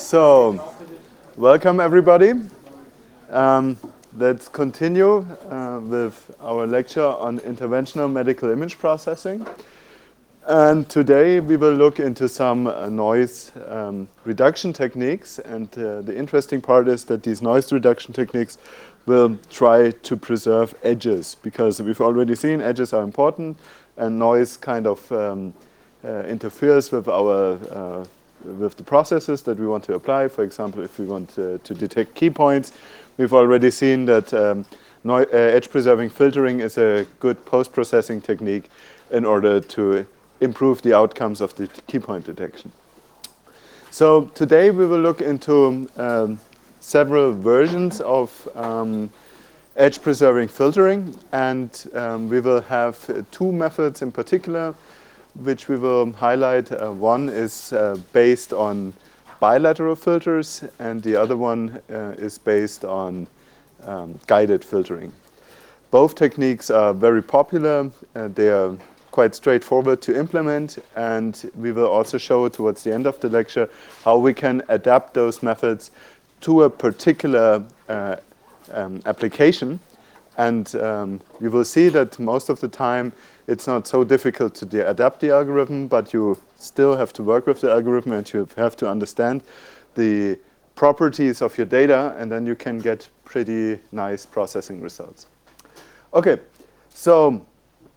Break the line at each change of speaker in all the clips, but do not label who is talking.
So, welcome everybody. Let's continue with our lecture on interventional medical image processing. And today we will look into some noise reduction techniques. And the interesting part is that these noise reduction techniques will try to preserve edges, because we've already seen edges are important, and noise kind of interferes with our with the processes that we want to apply. For example, if we want to detect key points, we've already seen that edge-preserving filtering is a good post-processing technique in order to improve the outcomes of the key point detection. So today we will look into several versions of edge-preserving filtering, and we will have two methods in particular which we will highlight. One is based on bilateral filters, and the other one is based on guided filtering. Both techniques are very popular. They are quite straightforward to implement, and we will also show towards the end of the lecture how we can adapt those methods to a particular application. And you will see that most of the time it's not so difficult to adapt the algorithm, but you still have to work with the algorithm and you have to understand the properties of your data, and then you can get pretty nice processing results. Okay, so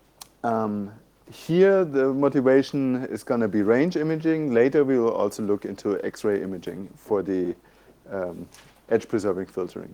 here the motivation is going to be range imaging. Later we will also look into X-ray imaging for the edge-preserving filtering.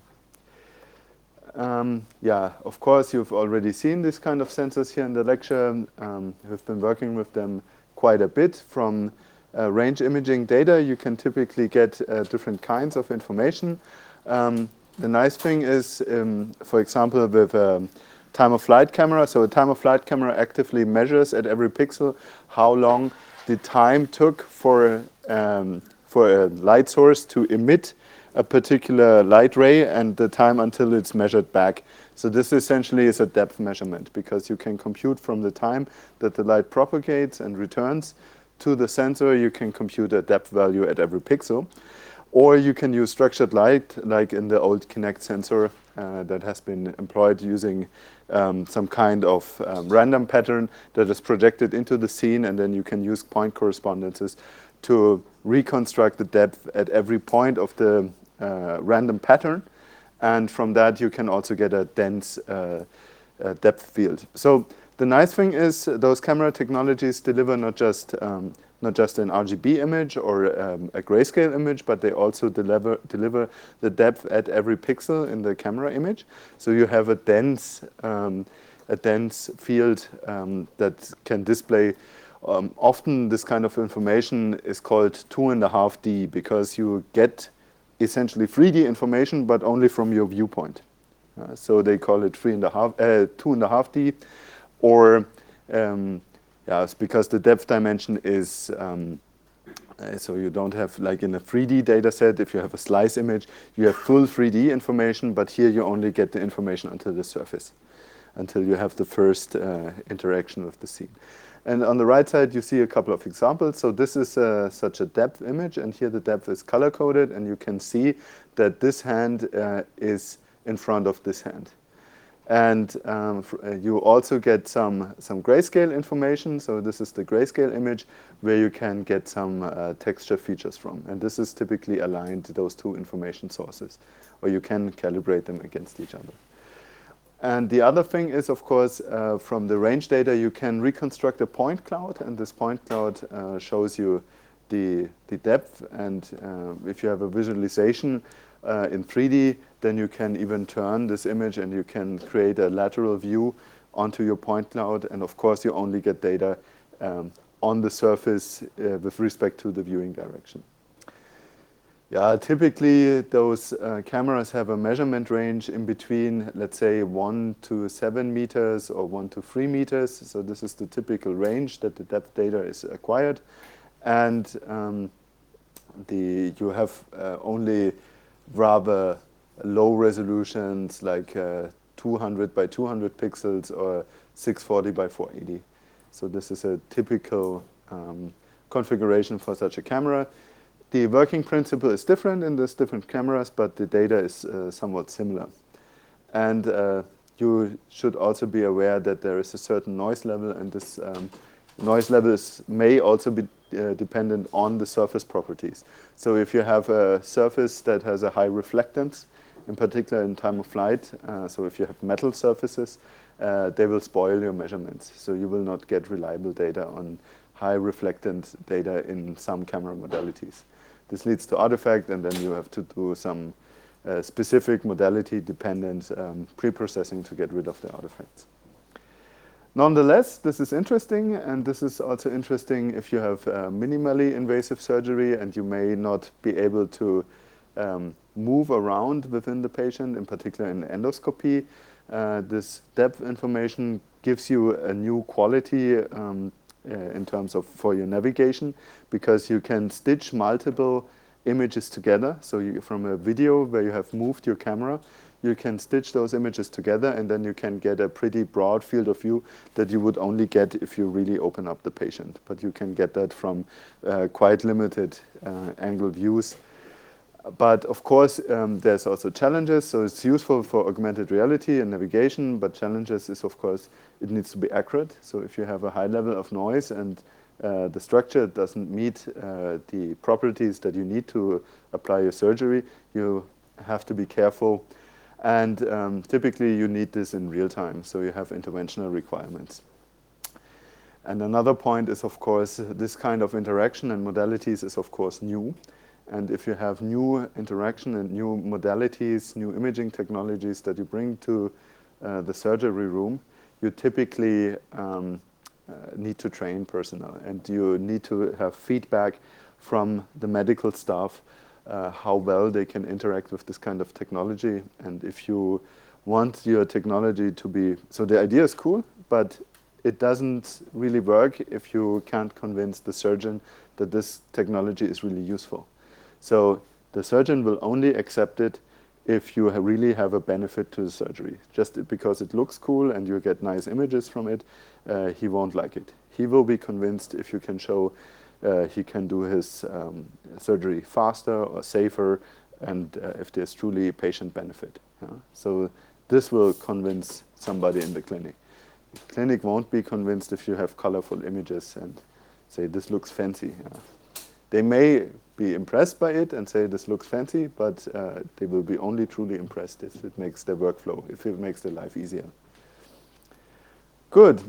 Yeah, of course, you've already seen this kind of sensors here in the lecture. We've been working with them quite a bit. From range imaging data, you can typically get different kinds of information. The nice thing is, for example, with a time-of-flight camera. So a time-of-flight camera actively measures at every pixel how long the time took for a light source to emit a particular light ray and the time until it's measured back. So this essentially is a depth measurement, because you can compute from the time that the light propagates and returns to the sensor. You can compute a depth value at every pixel. Or you can use structured light, like in the old Kinect sensor that has been employed using some kind of random pattern that is projected into the scene, and then you can use point correspondences to reconstruct the depth at every point of the random pattern, and from that you can also get a dense depth field. So the nice thing is those camera technologies deliver not just an RGB image or a grayscale image, but they also deliver the depth at every pixel in the camera image. So you have a dense field that can display. Often this kind of information is called 2.5D, because you get essentially 3D information, but only from your viewpoint. So they call it 2.5D, or yeah, it's because the depth dimension is so you don't have, like in a 3D data set, if you have a slice image, you have full 3D information, but here you only get the information until the surface, until you have the first interaction with the scene. And on the right side, you see a couple of examples. So this is such a depth image, and here the depth is color-coded, and you can see that this hand is in front of this hand. And you also get some grayscale information. So this is the grayscale image where you can get some texture features from. And this is typically aligned to those two information sources, or you can calibrate them against each other. And the other thing is, of course, from the range data, you can reconstruct a point cloud, and this point cloud shows you the depth. And if you have a visualization in 3D, then you can even turn this image and you can create a lateral view onto your point cloud. And of course, you only get data on the surface with respect to the viewing direction. Yeah, typically those cameras have a measurement range in between, let's say, 1 to 7 meters or 1 to 3 meters. So this is the typical range that the depth data is acquired. And you have only rather low resolutions, like 200 by 200 pixels or 640 by 480. So this is a typical configuration for such a camera. The working principle is different in these different cameras, but the data is somewhat similar. And you should also be aware that there is a certain noise level, and this noise levels may also be dependent on the surface properties. So if you have a surface that has a high reflectance, in particular in time of flight, so if you have metal surfaces, they will spoil your measurements. So you will not get reliable data on high reflectance data in some camera modalities. This leads to artifact, and then you have to do some specific modality-dependent pre-processing to get rid of the artifacts. Nonetheless, this is interesting, and this is also interesting if you have minimally invasive surgery and you may not be able to move around within the patient, in particular in endoscopy. This depth information gives you a new quality in terms of for your navigation, because you can stitch multiple images together. So from a video where you have moved your camera, you can stitch those images together, and then you can get a pretty broad field of view that you would only get if you really open up the patient. But you can get that from quite limited angle views. But of course, there's also challenges. So it's useful for augmented reality and navigation, but challenges is, of course, it needs to be accurate. So if you have a high level of noise and the structure doesn't meet the properties that you need to apply your surgery, you have to be careful. And typically, you need this in real time, so you have interventional requirements. And another point is, of course, this kind of interaction and modalities is, of course, new. And if you have new interaction and new modalities, new imaging technologies that you bring to the surgery room, you typically need to train personnel, and you need to have feedback from the medical staff how well they can interact with this kind of technology. And if you want your technology to be, so the idea is cool, but it doesn't really work if you can't convince the surgeon that this technology is really useful. So the surgeon will only accept it if you really have a benefit to the surgery. Just because it looks cool and you get nice images from it, he won't like it. He will be convinced if you can show he can do his surgery faster or safer, and if there's truly patient benefit. So this will convince somebody in the clinic. The clinic won't be convinced if you have colorful images and say, this looks fancy. They may be impressed by it and say, this looks fancy, but they will be only truly impressed if it makes their workflow, if it makes their life easier. Good.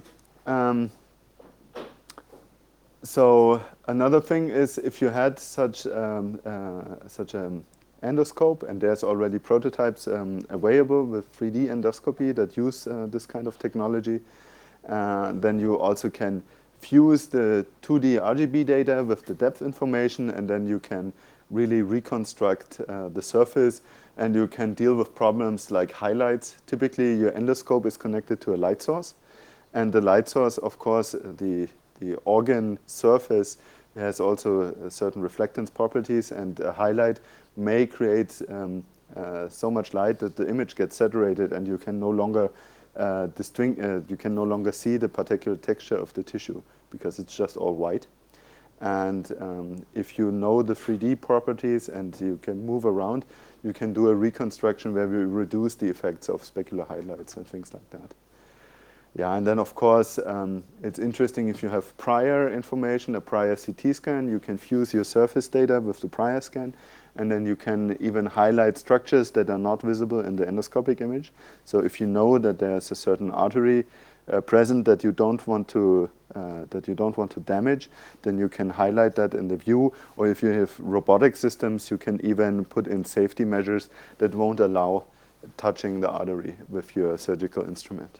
So another thing is, if you had such an endoscope, and there's already prototypes available with 3D endoscopy that use this kind of technology, then you also can fuse the 2D RGB data with the depth information, and then you can really reconstruct the surface, and you can deal with problems like highlights. Typically, your endoscope is connected to a light source, and the light source, of course, the organ surface has also certain reflectance properties, and a highlight may create so much light that the image gets saturated, and you can no longer you can no longer see the particular texture of the tissue because it's just all white. And if you know the 3D properties and you can move around, you can do a reconstruction where we reduce the effects of specular highlights and things like that. Yeah, and then of course, it's interesting if you have prior information, a prior CT scan, you can fuse your surface data with the prior scan, and then you can even highlight structures that are not visible in the endoscopic image. So if you know that there's a certain artery present that you don't want to damage, then you can highlight that in the view. Or if you have robotic systems, you can even put in safety measures that won't allow touching the artery with your surgical instrument.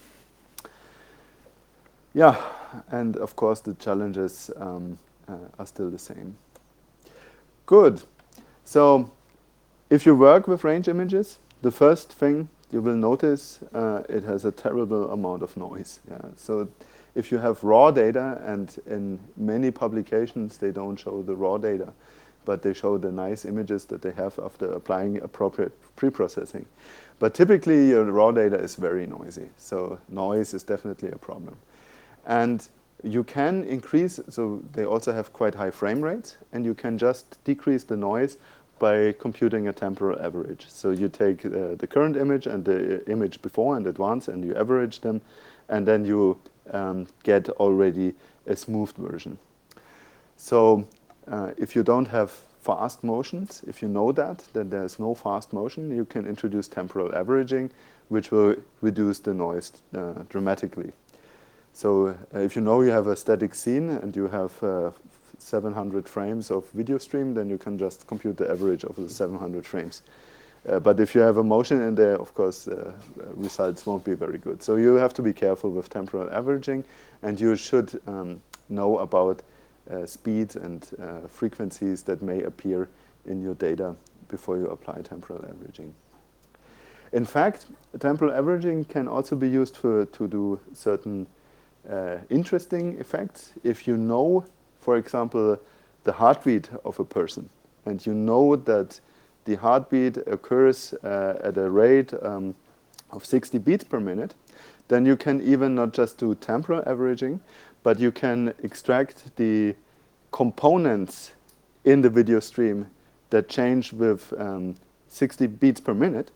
Yeah, and of course the challenges are still the same. Good. So if you work with range images, the first thing you will notice it has a terrible amount of noise. Yeah. So if you have raw data, and in many publications they don't show the raw data, but they show the nice images that they have after applying appropriate pre-processing. But typically your raw data is very noisy, so noise is definitely a problem. And You can increase, so they also have quite high frame rates, and you can just decrease the noise by computing a temporal average. So you take the current image and the image before and advance, and you average them, and then you get already a smoothed version. So if you don't have fast motions, if you know that there's no fast motion, you can introduce temporal averaging, which will reduce the noise dramatically. So if you know you have a static scene and you have 700 frames of video stream, then you can just compute the average of the 700 frames. But if you have a motion in there, of course, results won't be very good. So you have to be careful with temporal averaging, and you should know about speeds and frequencies that may appear in your data before you apply temporal averaging. In fact, temporal averaging can also be used to do certain interesting effects. If you know, for example, the heartbeat of a person, and you know that the heartbeat occurs at a rate of 60 beats per minute, then you can even not just do temporal averaging, but you can extract the components in the video stream that change with 60 beats per minute,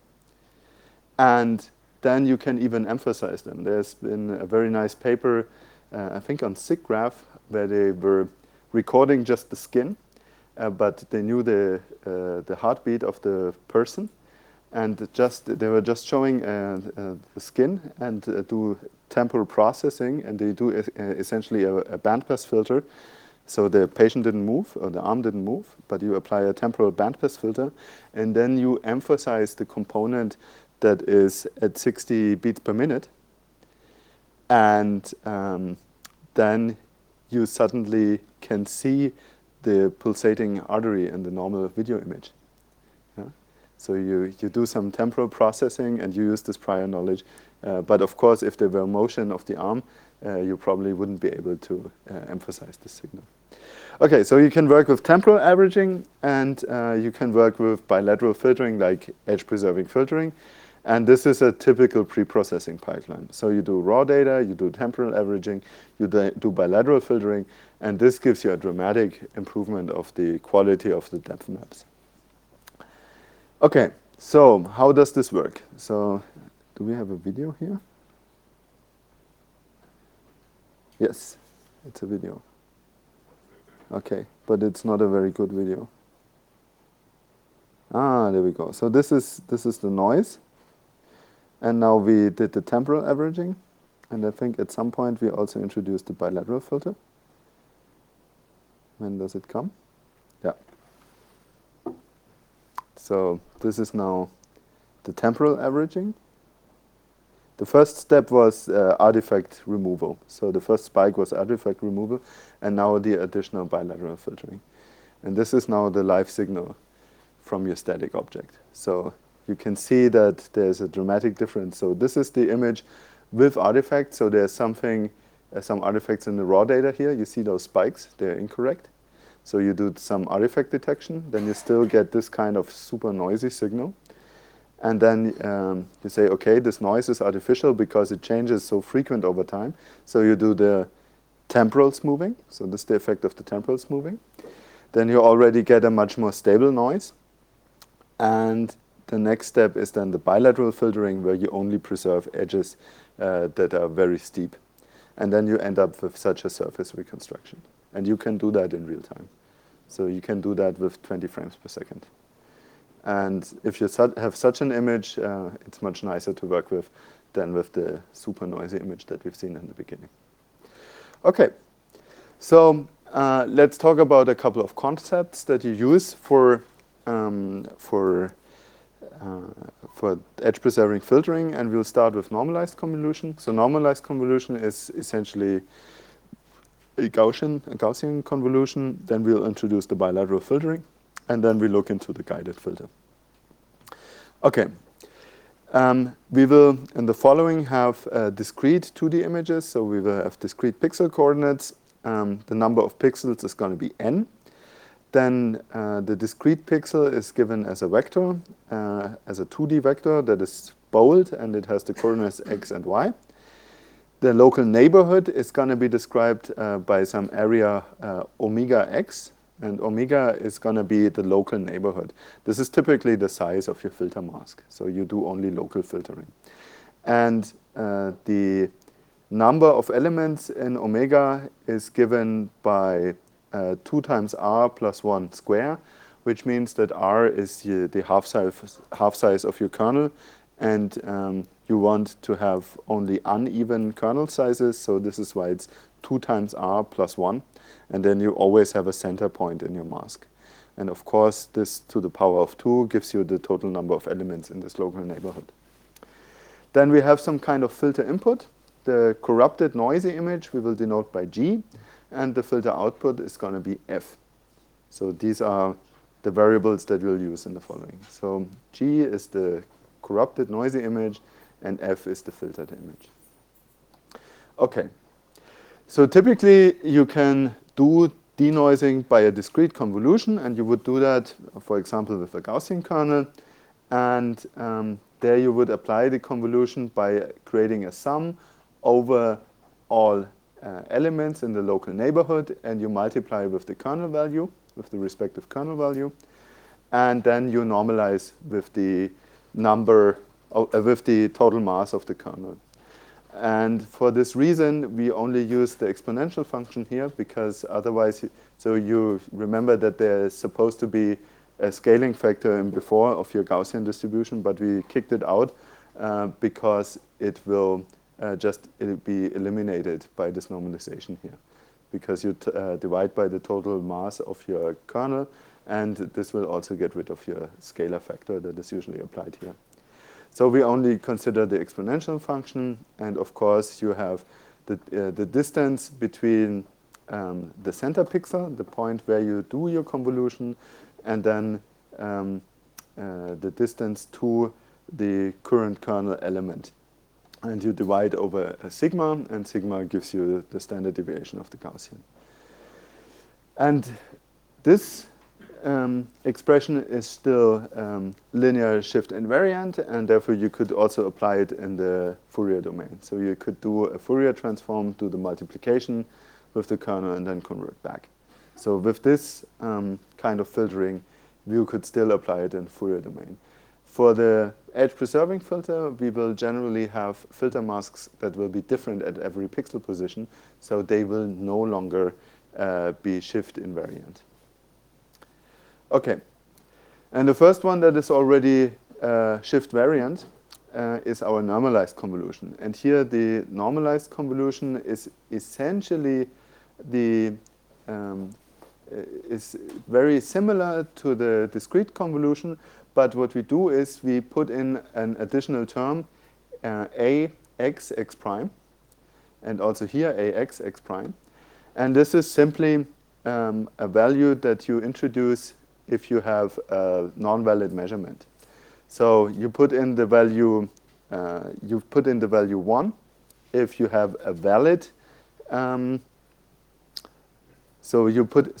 and then you can even emphasize them. There's been a very nice paper, I think on SIGGRAPH, where they were recording just the skin, but they knew the heartbeat of the person, and they were just showing the skin and do temporal processing, and they do essentially a bandpass filter. So the patient didn't move, or the arm didn't move, but you apply a temporal bandpass filter, and then you emphasize the component that is at 60 beats per minute, and then you suddenly can see the pulsating artery in the normal video image. Yeah? So you do some temporal processing and you use this prior knowledge, but of course if there were motion of the arm, you probably wouldn't be able to emphasize the signal. Okay, so you can work with temporal averaging, and you can work with bilateral filtering, like edge-preserving filtering. And this is a typical pre-processing pipeline. So you do raw data, you do temporal averaging, you do bilateral filtering, and this gives you a dramatic improvement of the quality of the depth maps. Okay, so how does this work? So do we have a video here? Yes, it's a video. Okay, but it's not a very good video. Ah, there we go. So this is the noise. And now we did the temporal averaging, and I think at some point we also introduced the bilateral filter. When does it come? Yeah. So this is now the temporal averaging. The first step was artifact removal. So the first spike was artifact removal, and now the additional bilateral filtering. And this is now the live signal from your static object. So you can see that there's a dramatic difference. So this is the image with artifacts. So there's some artifacts in the raw data here. You see those spikes, they're incorrect. So you do some artifact detection, then you still get this kind of super noisy signal. And then you say, okay, this noise is artificial because it changes so frequent over time. So you do the temporal smoothing. So this is the effect of the temporal smoothing. Then you already get a much more stable noise. And the next step is then the bilateral filtering, where you only preserve edges that are very steep. And then you end up with such a surface reconstruction. And you can do that in real time. So you can do that with 20 frames per second. And if you have such an image, it's much nicer to work with than with the super noisy image that we've seen in the beginning. Okay, so let's talk about a couple of concepts that you use for edge-preserving filtering, and we'll start with normalized convolution. So normalized convolution is essentially a Gaussian convolution. Then we'll introduce the bilateral filtering, and then we look into the guided filter. Okay. We will, in the following, have discrete 2D images. So we will have discrete pixel coordinates. The number of pixels is going to be n. Then the discrete pixel is given as a vector, as a 2D vector that is bold, and it has the coordinates x and y. The local neighborhood is going to be described by some area omega x, and omega is going to be the local neighborhood. This is typically the size of your filter mask, so you do only local filtering. And the number of elements in omega is given by 2 times r plus 1 square, which means that r is the half size of your kernel, and you want to have only uneven kernel sizes, so this is why it's 2 times r plus 1, and then you always have a center point in your mask. And of course, this to the power of 2 gives you the total number of elements in this local neighborhood. Then we have some kind of filter input. The corrupted noisy image we will denote by G, and the filter output is going to be F. So these are the variables that we'll use in the following. So G is the corrupted noisy image, and F is the filtered image. Okay. So typically, you can do denoising by a discrete convolution, and you would do that, for example, with a Gaussian kernel. And there you would apply the convolution by creating a sum over all elements in the local neighborhood, and you multiply with the kernel value, with the respective kernel value, and then you normalize with the number, with the total mass of the kernel. And for this reason, we only use the exponential function here, because otherwise, so you remember that there's supposed to be a scaling factor in before of your Gaussian distribution, but we kicked it out because it will it'll be eliminated by this normalization here, because you divide by the total mass of your kernel, and this will also get rid of your scalar factor that is usually applied here. So we only consider the exponential function, and of course you have the distance between the center pixel, the point where you do your convolution, and then the distance to the current kernel element. And you divide over a sigma, and sigma gives you the standard deviation of the Gaussian. And this expression is still linear shift invariant, and therefore you could also apply it in the Fourier domain. So you could do a Fourier transform, do the multiplication with the kernel, and then convert back. So with this kind of filtering, you could still apply it in Fourier domain. For the edge-preserving filter, we will generally have filter masks that will be different at every pixel position, so they will no longer be shift invariant. Okay, and the first one that is already shift variant is our normalized convolution. And here the normalized convolution is essentially is very similar to the discrete convolution, but what we do is we put in an additional term, ax x prime, and also here ax x prime. And this is simply a value that you introduce if you have a non-valid measurement. So you put in the value 1 if you have a valid. So you put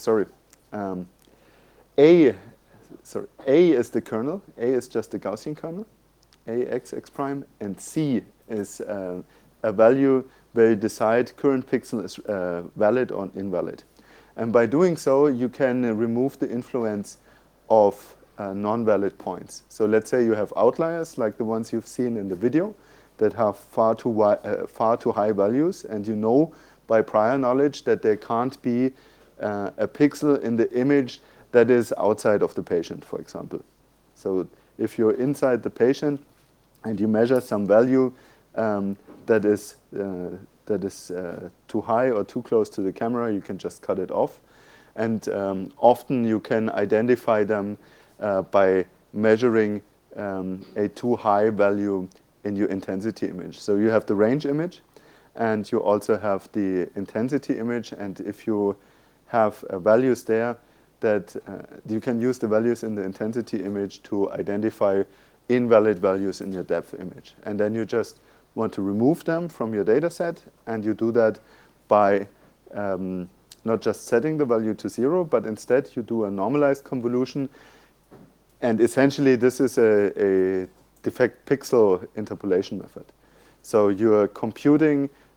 A is the kernel. A is just the Gaussian kernel, ax x prime, and C is a value where you decide current pixel is valid or invalid. And by doing so, you can remove the influence of non-valid points. So let's say you have outliers, like the ones you've seen in the video, that have far too high values, and you know by prior knowledge that there can't be a pixel in the image that is outside of the patient, for example. So if you're inside the patient and you measure some value that is too high or too close to the camera, you can just cut it off. And often you can identify them by measuring a too high value in your intensity image. So you have the range image, and you also have the intensity image. And if you have values there, that you can use the values in the intensity image to identify invalid values in your depth image. And then you just want to remove them from your data set, and you do that by not just setting the value to 0, but instead you do a normalized convolution. And essentially, this is a defect pixel interpolation method. So you're computing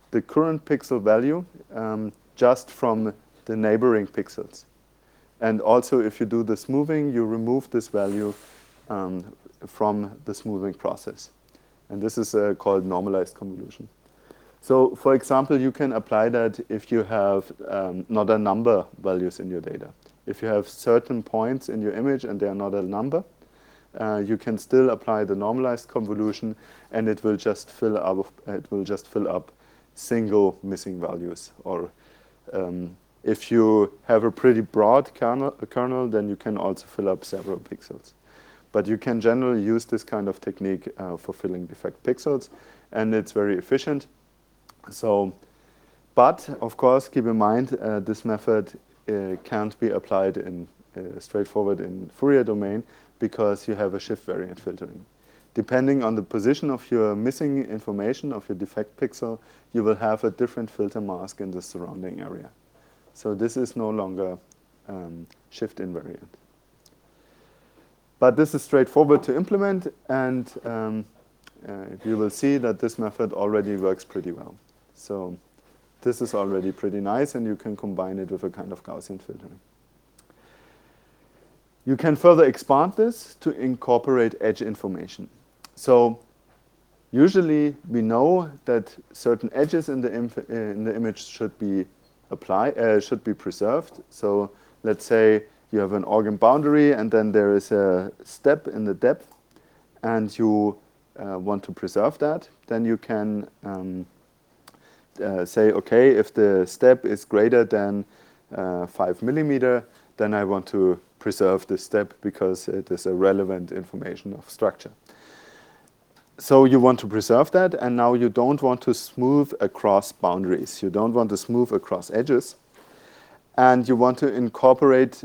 the current pixel value just from the neighboring pixels. And also, if you do the smoothing, you remove this value from the smoothing process. And this is called normalized convolution. So, for example, you can apply that if you have not a number values in your data. If you have certain points in your image and they are not a number, you can still apply the normalized convolution, and it will just fill up single missing values. Or if you have a pretty broad kernel, then you can also fill up several pixels. But you can generally use this kind of technique for filling defect pixels, and it's very efficient. So, but of course, keep in mind this method can't be applied in straightforward in Fourier domain because you have a shift variant filtering. Depending on the position of your missing information of your defect pixel, you will have a different filter mask in the surrounding area. So this is no longer shift invariant. But this is straightforward to implement, and you will see that this method already works pretty well. So this is already pretty nice, and you can combine it with a kind of Gaussian filtering. You can further expand this to incorporate edge information. So usually we know that certain edges in the image should be preserved. So let's say you have an organ boundary, and then there is a step in the depth, and you want to preserve that. Then you can say, okay, if the step is greater than 5 millimeter, then I want to preserve this step because it is a relevant information of structure. So you want to preserve that, and now you don't want to smooth across boundaries. You don't want to smooth across edges. And you want to incorporate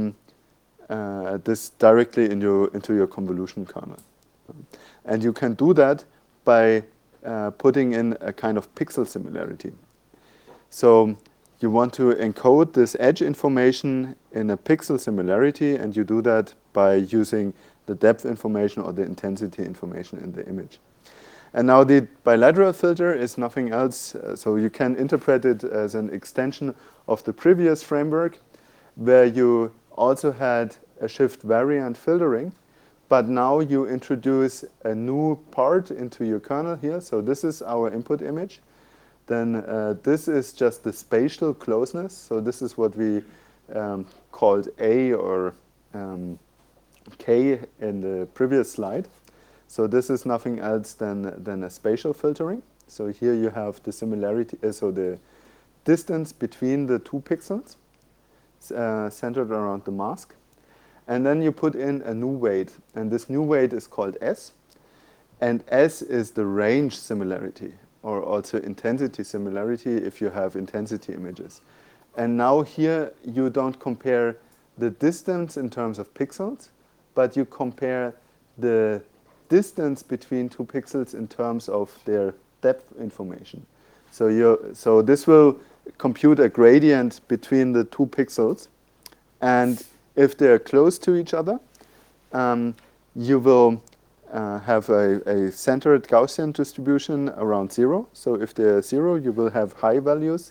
this directly into your convolution kernel. And you can do that by putting in a kind of pixel similarity. So you want to encode this edge information in a pixel similarity, and you do that by using the depth information or the intensity information in the image. And now the bilateral filter is nothing else. So you can interpret it as an extension of the previous framework, where you also had a shift variant filtering, but now you introduce a new part into your kernel here. So this is our input image. Then this is just the spatial closeness. So this is what we called A or K in the previous slide. So this is nothing else than a spatial filtering. So here you have the similarity, so the distance between the two pixels centered around the mask. And then you put in a new weight, and this new weight is called S. And S is the range similarity, or also intensity similarity if you have intensity images. And now here you don't compare the distance in terms of pixels, but you compare the distance between two pixels in terms of their depth information. So this will compute a gradient between the two pixels, and if they're close to each other, you will have a centered Gaussian distribution around 0. So if they're 0, you will have high values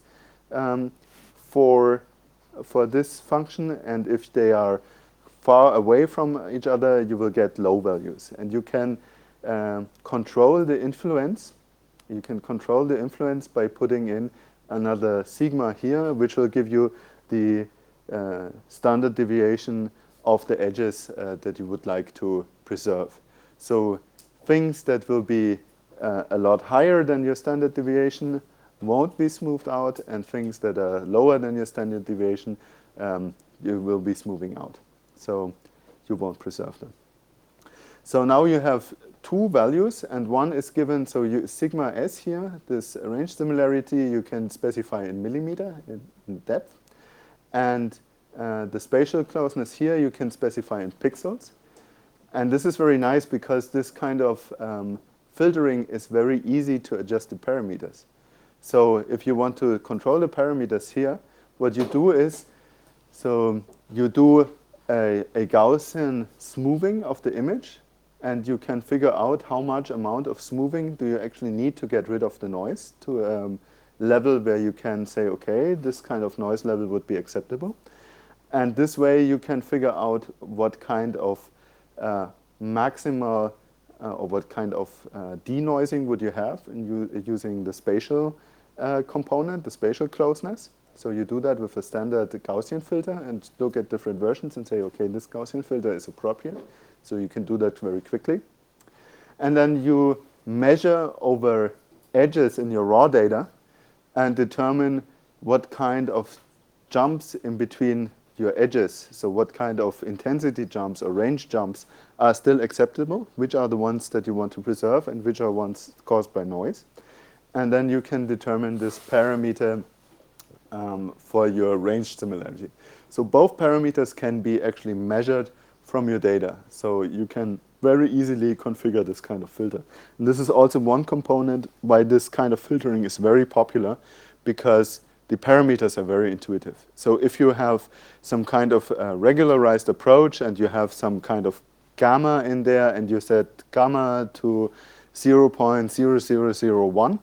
for this function, and if they are far away from each other, you will get low values. And you can control the influence. You can control the influence by putting in another sigma here, which will give you the standard deviation of the edges that you would like to preserve. So things that will be a lot higher than your standard deviation won't be smoothed out, and things that are lower than your standard deviation you will be smoothing out. So you won't preserve them. So now you have two values, and one is given, so sigma s here, this range similarity, you can specify in millimeter in depth. And the spatial closeness here, you can specify in pixels. And this is very nice because this kind of filtering is very easy to adjust the parameters. So if you want to control the parameters here, what you do is, so you do a Gaussian smoothing of the image, and you can figure out how much amount of smoothing do you actually need to get rid of the noise to level where you can say, okay, this kind of noise level would be acceptable. And this way you can figure out what kind of maximal or what kind of denoising would you have in using the spatial component, the spatial closeness. So you do that with a standard Gaussian filter and look at different versions and say, okay, this Gaussian filter is appropriate. So you can do that very quickly. And then you measure over edges in your raw data and determine what kind of jumps in between your edges, so what kind of intensity jumps or range jumps are still acceptable, which are the ones that you want to preserve and which are ones caused by noise. And then you can determine this parameter for your range similarity. So both parameters can be actually measured from your data. So you can very easily configure this kind of filter. And this is also one component why this kind of filtering is very popular, because the parameters are very intuitive. So if you have some kind of regularized approach and you have some kind of gamma in there and you set gamma to 0.0001,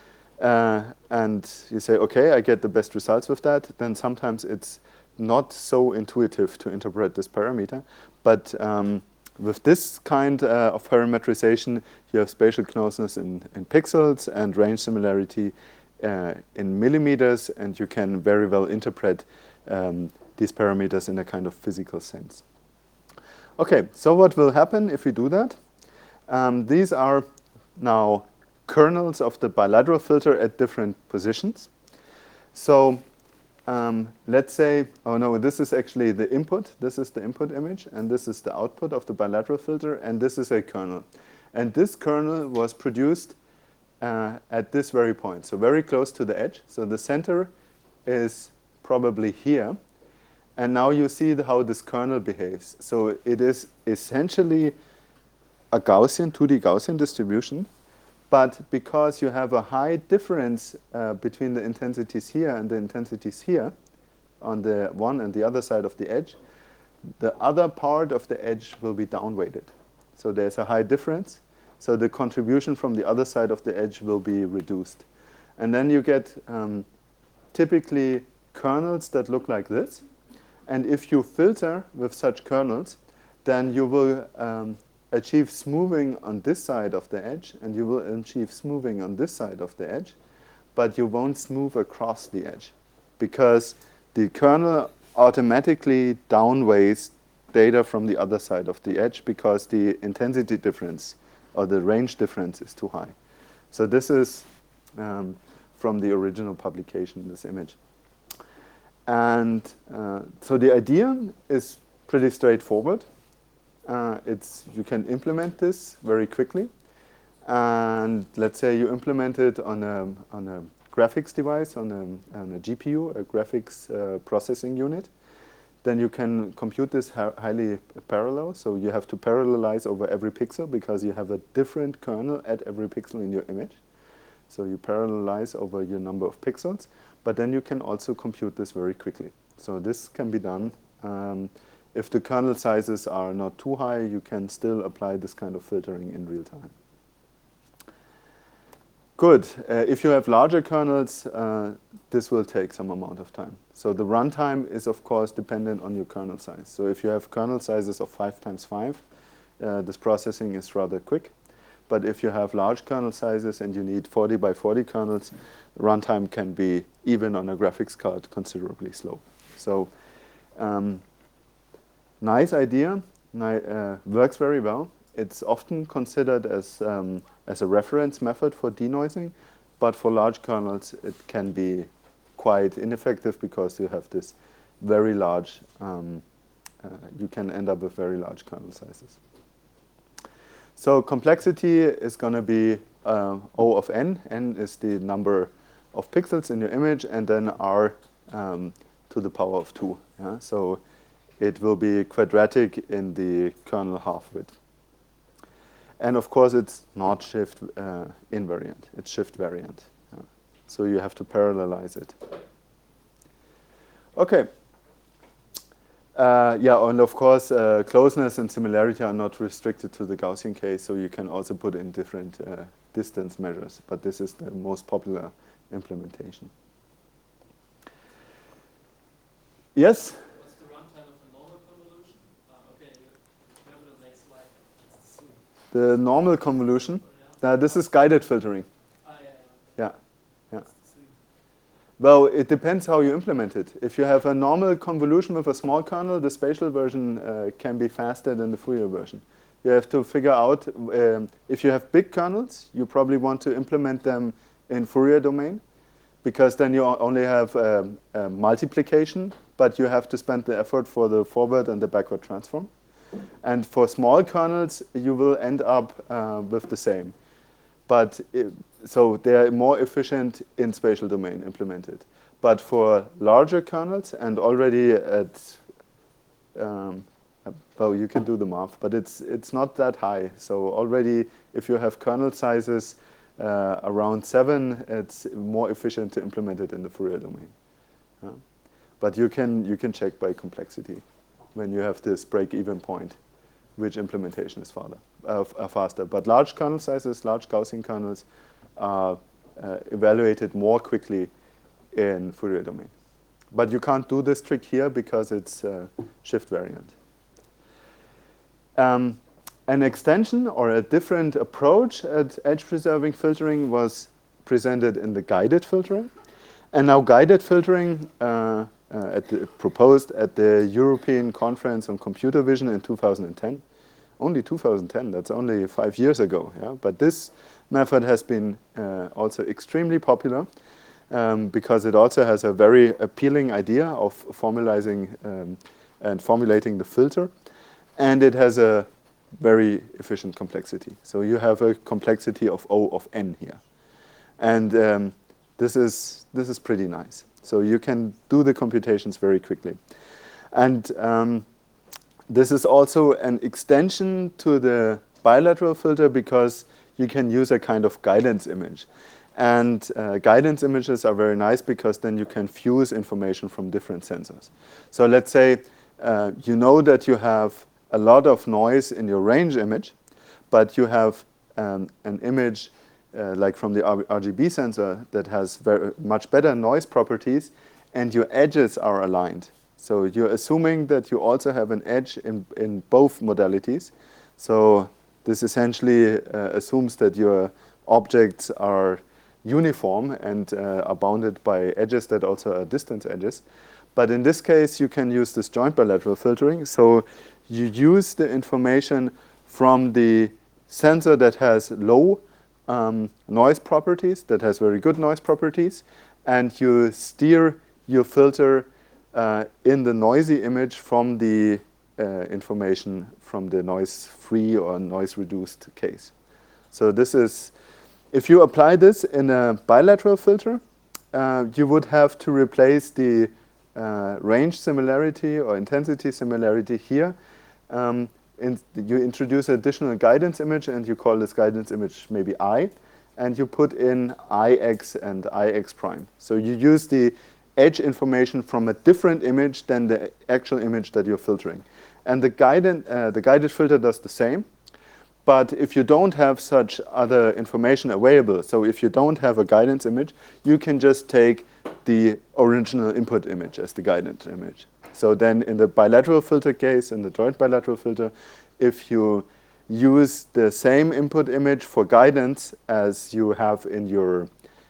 and you say, okay, I get the best results with that, then sometimes it's not so intuitive to interpret this parameter. But with this kind of parametrization, you have spatial closeness in pixels and range similarity in millimeters, and you can very well interpret these parameters in a kind of physical sense. Okay, so what will happen if we do that? These are now kernels of the bilateral filter at different positions. So let's say, oh no, this is actually the input. This is the input image, and this is the output of the bilateral filter, and this is a kernel. And this kernel was produced at this very point, so very close to the edge. So the center is probably here. And now you see how this kernel behaves. So it is essentially a Gaussian, 2D Gaussian distribution. But because you have a high difference between the intensities here and the intensities here, on the one and the other side of the edge, the other part of the edge will be downweighted. So there's a high difference. So the contribution from the other side of the edge will be reduced. And then you get typically kernels that look like this. And if you filter with such kernels, then you will achieve smoothing on this side of the edge, and you will achieve smoothing on this side of the edge, but you won't smooth across the edge, because the kernel automatically downweighs data from the other side of the edge because the intensity difference or the range difference is too high. So this is from the original publication, this image. And so the idea is pretty straightforward. You can implement this very quickly. And let's say you implement it on a graphics device, on a GPU, a graphics processing unit. Then you can compute this highly parallel. So you have to parallelize over every pixel because you have a different kernel at every pixel in your image. So you parallelize over your number of pixels. But then you can also compute this very quickly. So this can be done. If the kernel sizes are not too high, you can still apply this kind of filtering in real time. Good. If you have larger kernels, this will take some amount of time. So the runtime is, of course, dependent on your kernel size. So if you have kernel sizes of 5 times 5, this processing is rather quick. But if you have large kernel sizes and you need 40 by 40 kernels, runtime can be, even on a graphics card, considerably slow. So nice idea, works very well. It's often considered as a reference method for denoising, but for large kernels it can be quite ineffective because you have this very large, you can end up with very large kernel sizes. So complexity is going to be O of n. N is the number of pixels in your image, and then R to the power of 2. Yeah? So it will be quadratic in the kernel half-width. And of course, it's not shift invariant. It's shift variant. Yeah? So you have to parallelize it. OK. Yeah, and of course, closeness and similarity are not restricted to the Gaussian case, so you can also put in different distance measures. But this is the most popular implementation. Yes?
What's the runtime of a normal convolution? Okay, you have it on the next slide. Let's see.
The normal convolution. This is guided filtering. Yeah. Yeah. Well, it depends how you implement it. If you have a normal convolution with a small kernel, the spatial version can be faster than the Fourier version. You have to figure out, if you have big kernels, you probably want to implement them in Fourier domain, because then you only have multiplication, but you have to spend the effort for the forward and the backward transform. And for small kernels, you will end up with the same. But so they are more efficient in spatial domain implemented. But for larger kernels and already at, well, you can do the math, but it's not that high. So already, if you have kernel sizes around 7, it's more efficient to implement it in the Fourier domain. But you can check by complexity when you have this break-even point, which implementation is faster. But large kernel sizes, large Gaussian kernels, are evaluated more quickly in Fourier domain. But you can't do this trick here because it's shift variant. An extension or a different approach at edge-preserving filtering was presented in the guided filtering. And now guided filtering, proposed at the European Conference on Computer Vision in 2010. Only 2010, that's only 5 years ago. Yeah? But this method has been also extremely popular because it also has a very appealing idea of formalizing and formulating the filter. And it has a very efficient complexity. So you have a complexity of O of n here. And this is pretty nice. So you can do the computations very quickly. And this is also an extension to the bilateral filter because you can use a kind of guidance image. And guidance images are very nice because then you can fuse information from different sensors. So let's say you know that you have a lot of noise in your range image, but you have an image like from the RGB sensor that has very much better noise properties, and your edges are aligned. So you're assuming that you also have an edge in both modalities. So this essentially assumes that your objects are uniform and are bounded by edges that also are distance edges. But in this case, you can use this joint bilateral filtering. So you use the information from the sensor that has low noise properties, that has very good noise properties, and you steer your filter in the noisy image from the information from the noise-free or noise-reduced case. So this is, if you apply this in a bilateral filter, you would have to replace the range similarity or intensity similarity here. You introduce an additional guidance image, and you call this guidance image maybe I, and you put in IX and IX prime. So you use the edge information from a different image than the actual image that you're filtering. And the guided filter does the same. But if you don't have such other information available, so if you don't have a guidance image, you can just take the original input image as the guidance image. So then in the bilateral filter case, in the joint bilateral filter, if you use the same input image for guidance as you have in your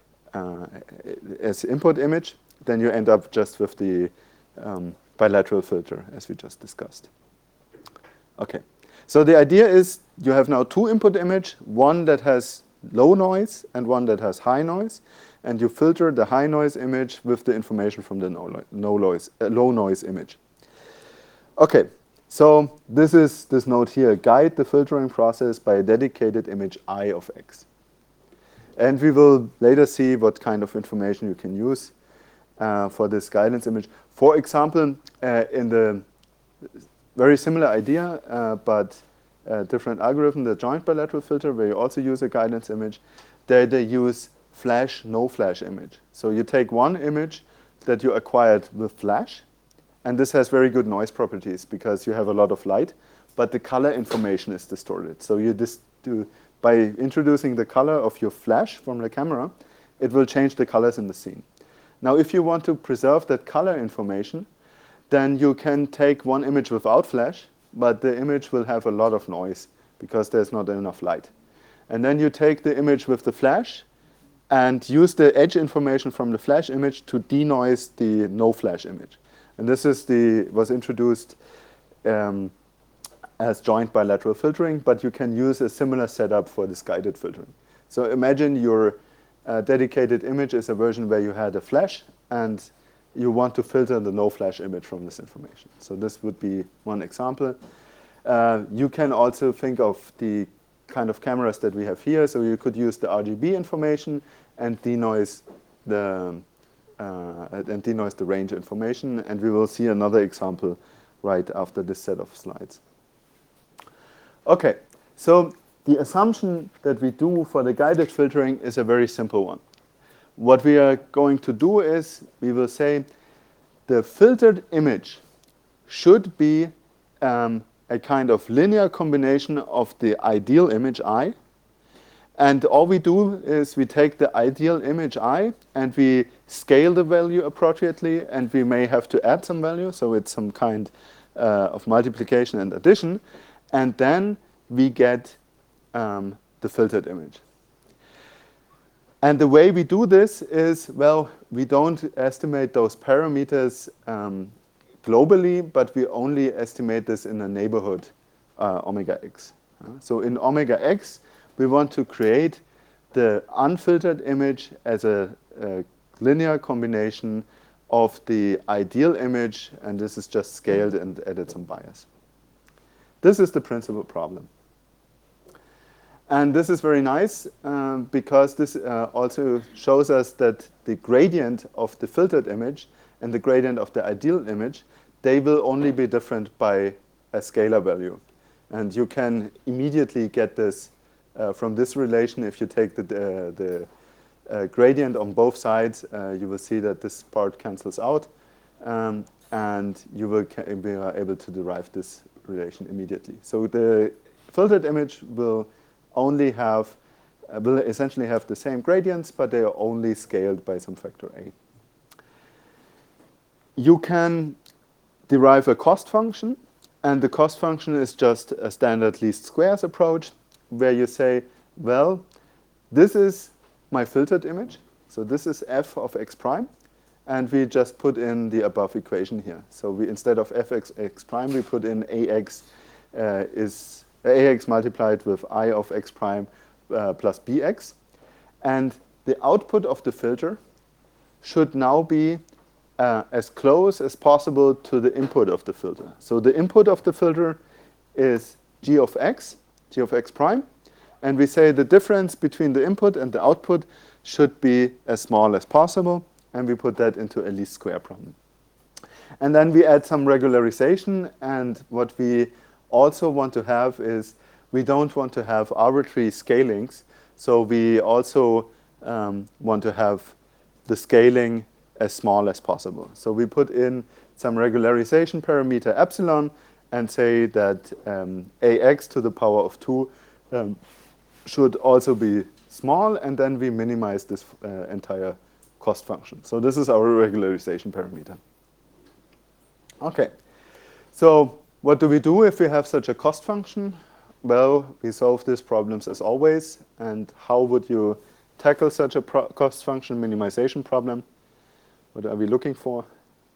as input image, then you end up just with the bilateral filter, as we just discussed. Okay. So the idea is you have now two input image, one that has low noise and one that has high noise, and you filter the high noise image with the information from the low noise image. Okay, so this is this note here, guide the filtering process by a dedicated image I of X. And we will later see what kind of information you can use for this guidance image. For example, in the very similar idea, but different algorithm, the joint bilateral filter, where you also use a guidance image, they use flash, no flash image. So you take one image that you acquired with flash, and this has very good noise properties because you have a lot of light, but the color information is distorted. So you by introducing the color of your flash from the camera, it will change the colors in the scene. Now, if you want to preserve that color information, then you can take one image without flash, but the image will have a lot of noise because there's not enough light. And then you take the image with the flash and use the edge information from the flash image to denoise the no flash image. And this is was introduced as joint bilateral filtering, but you can use a similar setup for this guided filtering. So imagine your dedicated image is a version where you had a flash and you want to filter the no flash image from this information. So this would be one example. You can also think of the kind of cameras that we have here. So you could use the RGB information and denoise the range information. And we will see another example right after this set of slides. Okay, so the assumption that we do for the guided filtering is a very simple one. What we are going to do is we will say the filtered image should be a kind of linear combination of the ideal image I. And all we do is we take the ideal image I and we scale the value appropriately, and we may have to add some value, so it's some kind of multiplication and addition. And then we get the filtered image. And the way we do this is, well, we don't estimate those parameters globally, but we only estimate this in a neighborhood omega x. So in omega x, we want to create the unfiltered image as a linear combination of the ideal image, and this is just scaled and added some bias. This is the principal problem. And this is very nice because this also shows us that the gradient of the filtered image and the gradient of the ideal image, they will only be different by a scalar value. And you can immediately get this from this relation. If you take the gradient on both sides, you will see that this part cancels out. And you will be able to derive this relation immediately. So the filtered image will only have, will essentially have the same gradients, but they are only scaled by some factor A. You can derive a cost function, and the cost function is just a standard least squares approach, where you say, well, this is my filtered image, so this is f of x prime, and we just put in the above equation here. So we, instead of f x prime, we put in ax is ax multiplied with I of x prime plus bx. And the output of the filter should now be as close as possible to the input of the filter. So the input of the filter is g of x prime. And we say the difference between the input and the output should be as small as possible. And we put that into a least square problem. And then we add some regularization. And what we also want to have is we don't want to have arbitrary scalings. So we also want to have the scaling as small as possible. So we put in some regularization parameter epsilon and say that ax to the power of 2 should also be small. And then we minimize this entire cost function. So this is our regularization parameter. OK. So what do we do if we have such a cost function? Well, we solve these problems as always. And how would you tackle such a cost function minimization problem? What are we looking for?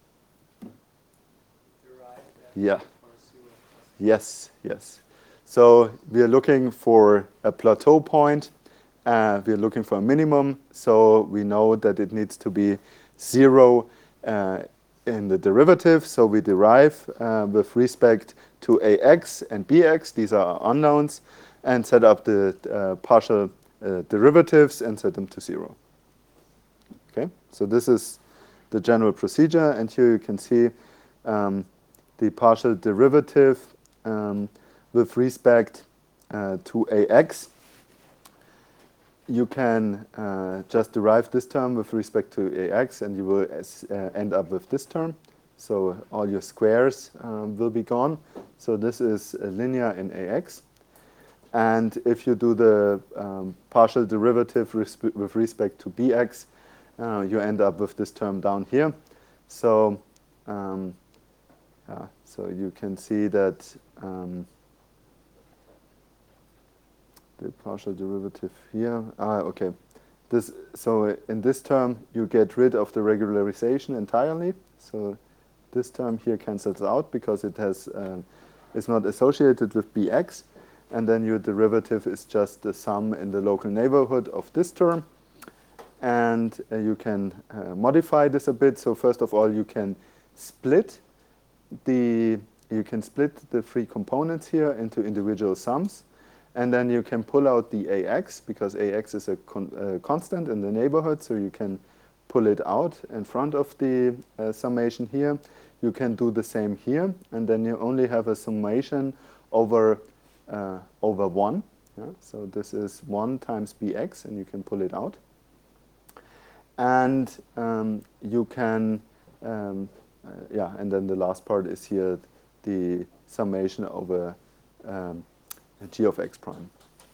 Yeah. Yes, yes. So we are looking for a plateau point. We are looking for a minimum. So we know that it needs to be 0 in the derivative. So we derive with respect to ax and bx. These are unknowns. And set up the partial derivatives and set them to 0. Okay. So this is the general procedure. And here you can see the partial derivative with respect to ax. You can just derive this term with respect to ax, and you will end up with this term. So all your squares will be gone. So this is linear in ax. And if you do the partial derivative with respect to bx, you end up with this term down here. So, so you can see that the partial derivative here. Okay. So in this term, you get rid of the regularization entirely. So this term here cancels out because it has is not associated with bx. And then your derivative is just the sum in the local neighborhood of this term. And you can modify this a bit. So first of all, you can split the three components here into individual sums. And then you can pull out the ax, because ax is a constant in the neighborhood, so you can pull it out in front of the summation here. You can do the same here, and then you only have a summation over 1. Yeah? So this is 1 times bx, and you can pull it out. And you can, and then the last part is here the summation over g of x prime.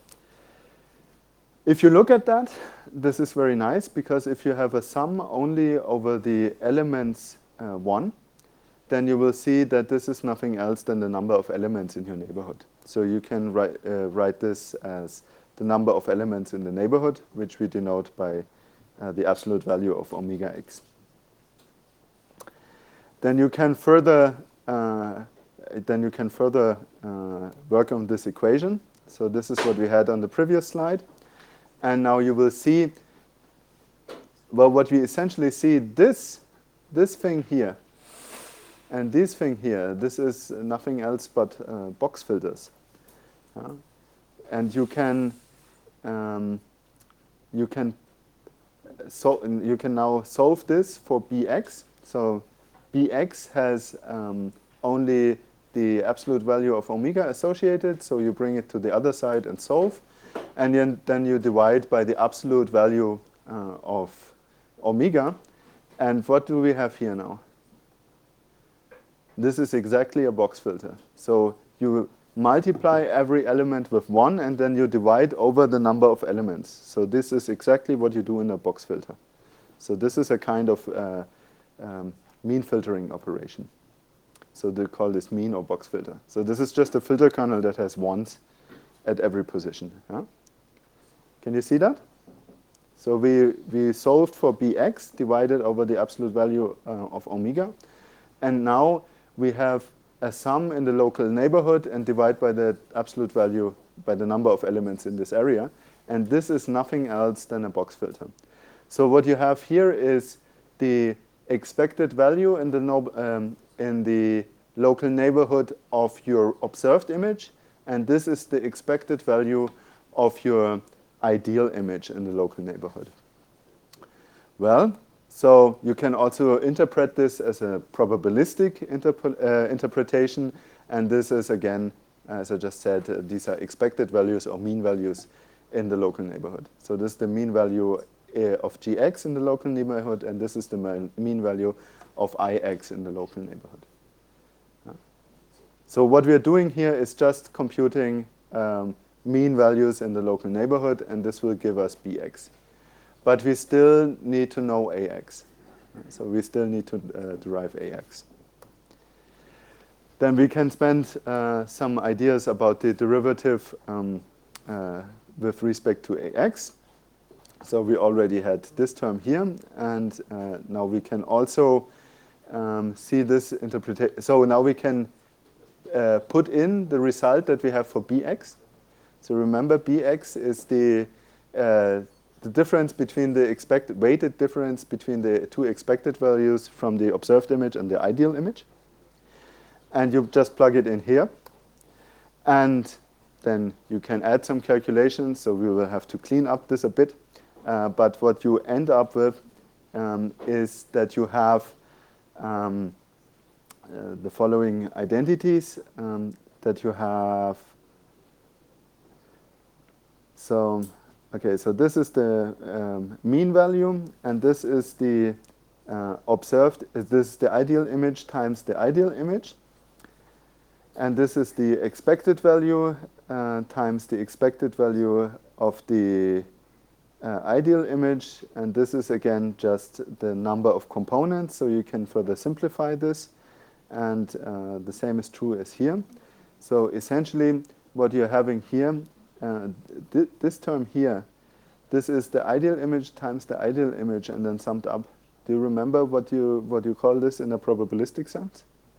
If you look at that, this is very nice, because if you have a sum only over the elements 1, then you will see that this is nothing else than the number of elements in your neighborhood. So you can write this as the number of elements in the neighborhood, which we denote by the absolute value of omega x. Then you can further work on this equation. So this is what we had on the previous slide. And now you will see, well, what we essentially see, this thing here and this thing here, this is nothing else but box filters. And you can now solve this for bx. So bx has only the absolute value of omega associated, so you bring it to the other side and solve. And then you divide by the absolute value of omega. And what do we have here now? This is exactly a box filter. So you multiply every element with 1, and then you divide over the number of elements. So this is exactly what you do in a box filter. So this is a kind of mean filtering operation. So they call this mean or box filter. So this is just a filter kernel that has 1s at every position. Yeah? Can you see that? So we solved for bx divided over the absolute value of omega. And now we have a sum in the local neighborhood and divide by the absolute value by the number of elements in this area. And this is nothing else than a box filter. So what you have here is the expected value in the local neighborhood of your observed image, and this is the expected value of your ideal image in the local neighborhood. Well, so you can also interpret this as a probabilistic interpretation, and this is, again, as I just said, these are expected values or mean values in the local neighborhood. So this is the mean value of gx in the local neighborhood, and this is the mean value of ix in the local neighborhood. So what we are doing here is just computing mean values in the local neighborhood, and this will give us bx. But we still need to know ax. So we still need to derive ax. Then we can spend some ideas about the derivative with respect to ax. So we already had this term here, and now we can also see this interpretation. So now we can put in the result that we have for bx. So remember, bx is the difference between the weighted difference between the two expected values from the observed image and the ideal image. And you just plug it in here. And then you can add some calculations, so we will have to clean up this a bit. But what you end up with is that you have the following identities that you have. So, okay, so this is the mean value, and this is the this is the ideal image times the ideal image. And this is the expected value times the expected value of the ideal image, and this is again just the number of components, so you can further simplify this, and the same is true as here. So essentially what you're having here, this term here, this is the ideal image times the ideal image and then summed up. Do you remember what you call this in a probabilistic sense?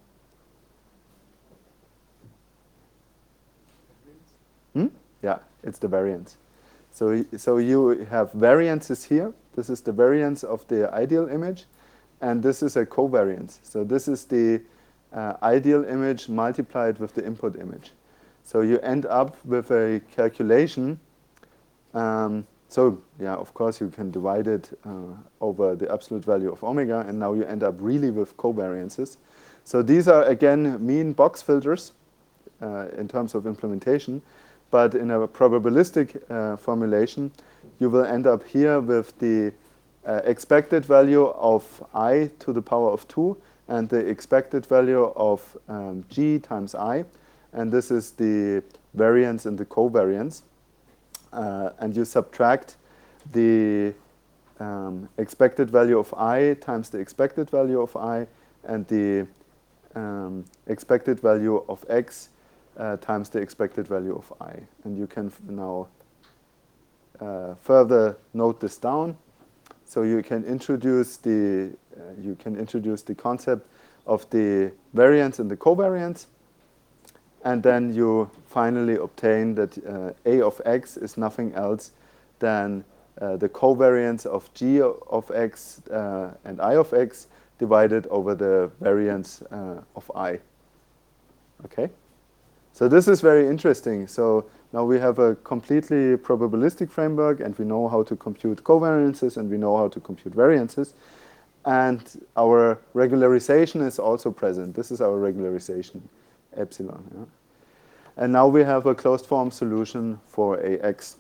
Yeah, it's the variance. So you have variances here. This is the variance of the ideal image, and this is a covariance. So this is the ideal image multiplied with the input image. So you end up with a calculation. So yeah, of course you can divide it over the absolute value of omega, and now you end up really with covariances. So these are again mean box filters in terms of implementation. But in a probabilistic formulation, you will end up here with the expected value of I to the power of 2 and the expected value of G times I. And this is the variance and the covariance. And you subtract the expected value of I times the expected value of I and the expected value of X times the expected value of I. And you can now further note this down. So you can introduce the concept of the variance and the covariance, and then you finally obtain that A of X is nothing else than the covariance of G of X and I of X divided over the variance of I. Okay? So this is very interesting. So now we have a completely probabilistic framework, and we know how to compute covariances, and we know how to compute variances. And our regularization is also present. This is our regularization, epsilon. Yeah? And now we have a closed form solution for AX.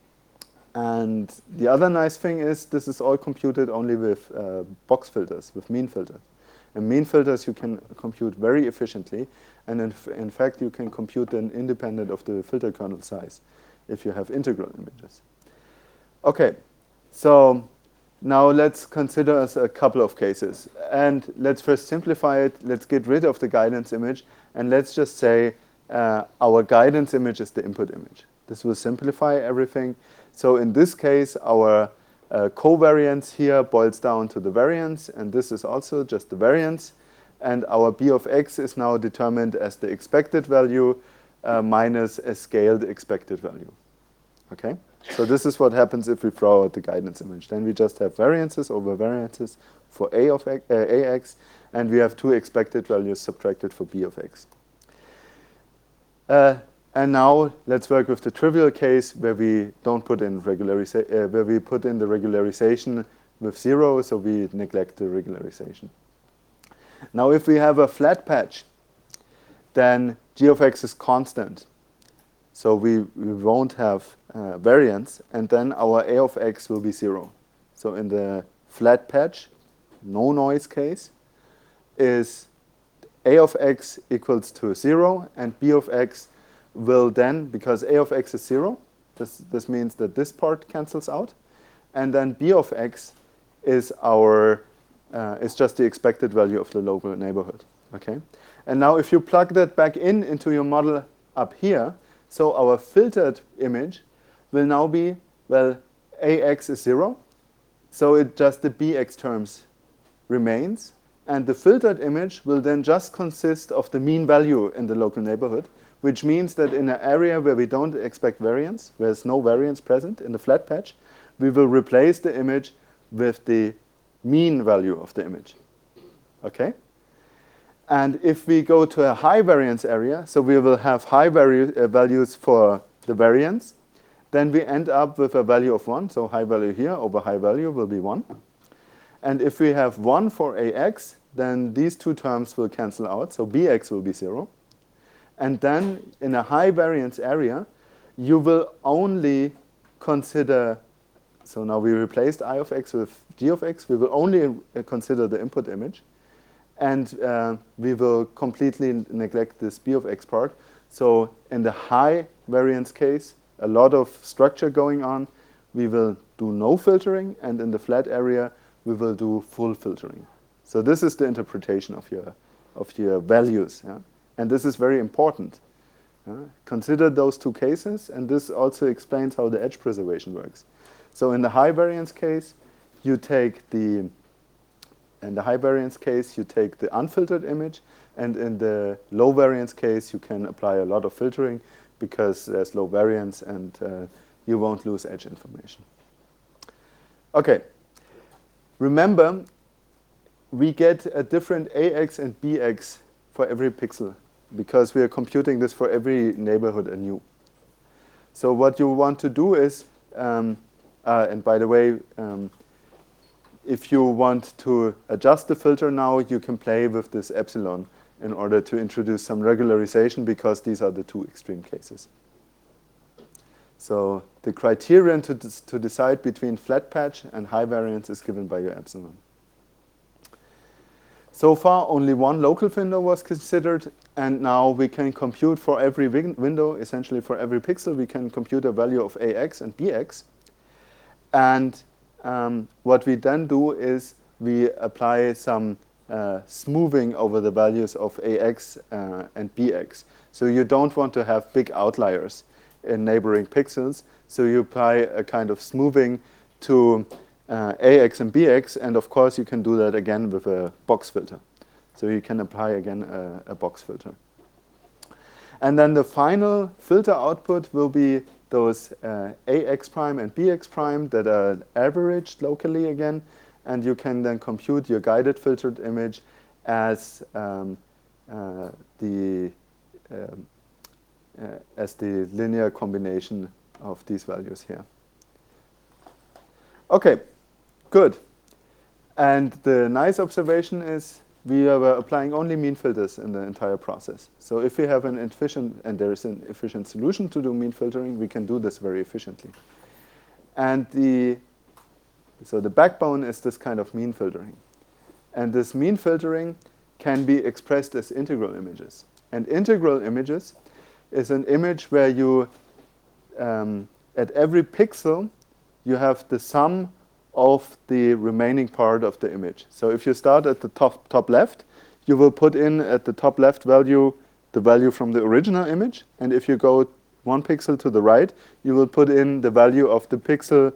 And the other nice thing is this is all computed only with box filters, with mean filters. And mean filters you can compute very efficiently. And in fact, you can compute them independent of the filter kernel size if you have integral images. Okay, so now let's consider a couple of cases. And let's first simplify it. Let's get rid of the guidance image. And let's just say our guidance image is the input image. This will simplify everything. So in this case, our covariance here boils down to the variance. And this is also just the variance. And our B of X is now determined as the expected value minus a scaled expected value. Okay? So this is what happens if we throw out the guidance image. Then we just have variances over variances for A of X, AX, and we have two expected values subtracted for B of X. And now let's work with the trivial case where we don't put in where we put in the regularization with 0, so we neglect the regularization. Now, if we have a flat patch, then G of X is constant. So we won't have variance, and then our A of X will be 0. So in the flat patch, no noise case, is A of X equals to 0, and B of X will then, because A of X is 0, this means that this part cancels out, and then B of X is is just the expected value of the local neighborhood. Okay, and now if you plug that back into your model up here, so our filtered image will now be, well, AX is 0, so it just the BX terms remains, and the filtered image will then just consist of the mean value in the local neighborhood, which means that in an area where we don't expect variance, where there's no variance present in the flat patch, we will replace the image with the mean value of the image. Okay? And if we go to a high variance area, so we will have high values for the variance, then we end up with a value of 1. So high value here over high value will be 1. And if we have 1 for AX, then these two terms will cancel out. So BX will be 0. And then in a high variance area, you will only consider, so now we replaced I of X with G of X. We will only consider the input image. And we will completely neglect this B of X part. So in the high variance case, a lot of structure going on, we will do no filtering, and in the flat area, we will do full filtering. So this is the interpretation of your values, yeah? And this is very important. Consider those two cases, and this also explains how the edge preservation works. So in the high variance case, you take the unfiltered image, and in the low variance case, you can apply a lot of filtering because there's low variance and you won't lose edge information. Okay, remember, we get a different AX and BX for every pixel because we are computing this for every neighborhood anew. So what you want to do is, and by the way, if you want to adjust the filter now, you can play with this epsilon in order to introduce some regularization because these are the two extreme cases. So the criterion to decide between flat patch and high variance is given by your epsilon. So far, only one local window was considered, and now we can compute for every window, essentially for every pixel, we can compute a value of AX and BX. And what we then do is we apply some smoothing over the values of AX and BX. So you don't want to have big outliers in neighboring pixels. So you apply a kind of smoothing to AX and BX, and of course you can do that again with a box filter. So you can apply again a box filter. And then the final filter output will be those AX prime and BX prime that are averaged locally again, and you can then compute your guided filtered image as the linear combination of these values here. Okay, good. And the nice observation is we are applying only mean filters in the entire process. So if we have an efficient, and there is an efficient solution to do mean filtering, we can do this very efficiently. And so the backbone is this kind of mean filtering. And this mean filtering can be expressed as integral images. And integral images is an image where you, at every pixel, you have the sum of the remaining part of the image. So if you start at the top left, you will put in at the top left value the value from the original image. And if you go one pixel to the right, you will put in the value of the pixel,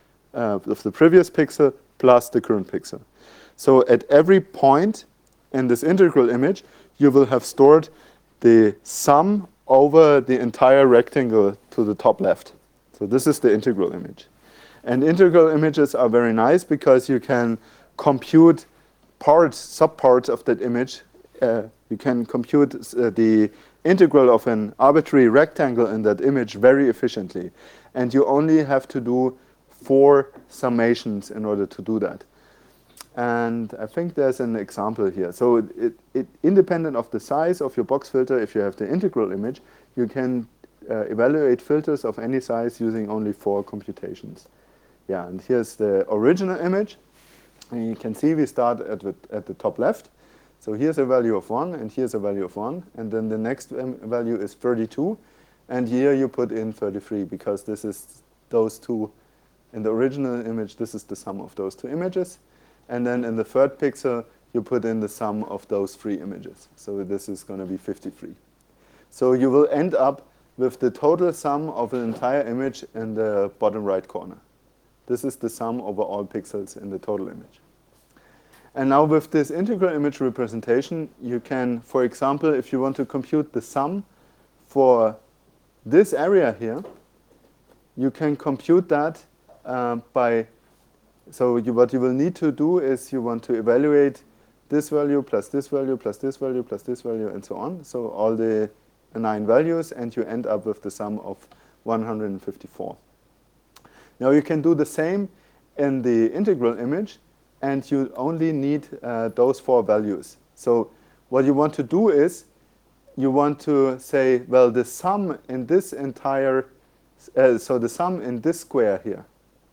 of the previous pixel plus the current pixel. So at every point in this integral image, you will have stored the sum over the entire rectangle to the top left. So this is the integral image. And integral images are very nice because you can compute parts, subparts of that image. You can compute the integral of an arbitrary rectangle in that image very efficiently. And you only have to do 4 summations in order to do that. And I think there's an example here. So independent of the size of your box filter, if you have the integral image, you can evaluate filters of any size using only 4 computations. Yeah, and here's the original image. And you can see we start at the top left. So here's a value of 1, and here's a value of 1. And then the next value is 32. And here you put in 33, because this is those two. In the original image, this is the sum of those 2 images. And then in the third pixel, you put in the sum of those 3 images. So this is going to be 53. So you will end up with the total sum of an entire image in the bottom right corner. This is the sum over all pixels in the total image. And now with this integral image representation, you can, for example, if you want to compute the sum for this area here, you can compute that by, so what you will need to do is you want to evaluate this value plus this value plus this value plus this value and so on. So all the 9 values, and you end up with the sum of 154. Now you can do the same in the integral image, and you only need those 4 values. So what you want to do is you want to say, well, the sum in this entire, so the sum in this square here,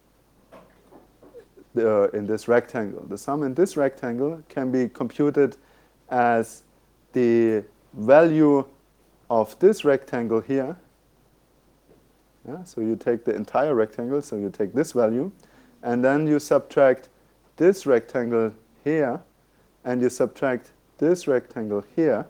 in this rectangle, the sum in this rectangle can be computed as the value of this rectangle here. Yeah, so you take the entire rectangle, so you take this value, and then you subtract this rectangle here, and you subtract this rectangle here.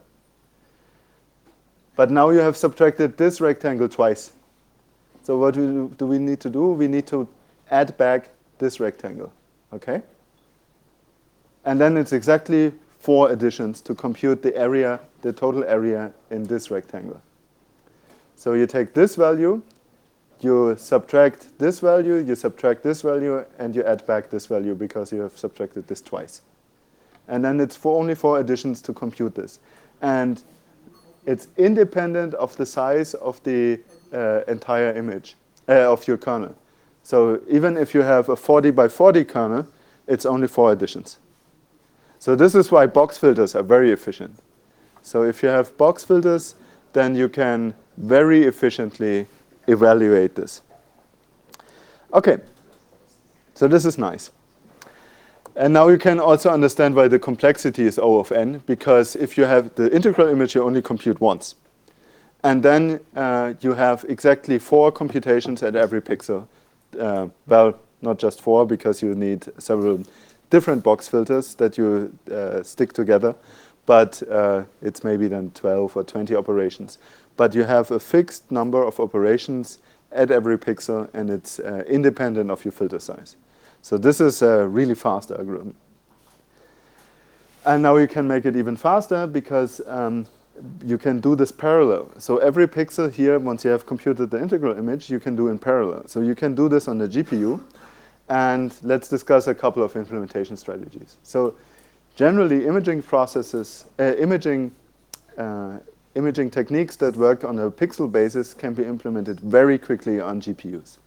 But now you have subtracted this rectangle twice. So what do we need to do? We need to add back this rectangle, okay? And then it's exactly 4 additions to compute the area, the total area in this rectangle. So you take this value, you subtract this value, you subtract this value, and you add back this value because you have subtracted this twice. And then it's only 4 additions to compute this. And it's independent of the size of the entire image, of your kernel. So even if you have a 40 by 40 kernel, it's only 4 additions. So this is why box filters are very efficient. So if you have box filters, then you can very efficiently evaluate this. Okay, so this is nice. And now you can also understand why the complexity is O of n, because if you have the integral image, you only compute once. And then you have exactly 4 computations at every pixel. Well, not just 4, because you need several different box filters that you stick together. But it's maybe then 12 or 20 operations. But you have a fixed number of operations at every pixel, and it's independent of your filter size. So this is a really fast algorithm. And now you can make it even faster because you can do this parallel. So every pixel here, once you have computed the integral image, you can do in parallel. So you can do this on the GPU. And let's discuss a couple of implementation strategies. So generally, imaging processes, imaging techniques that work on a pixel basis can be implemented very quickly on GPUs.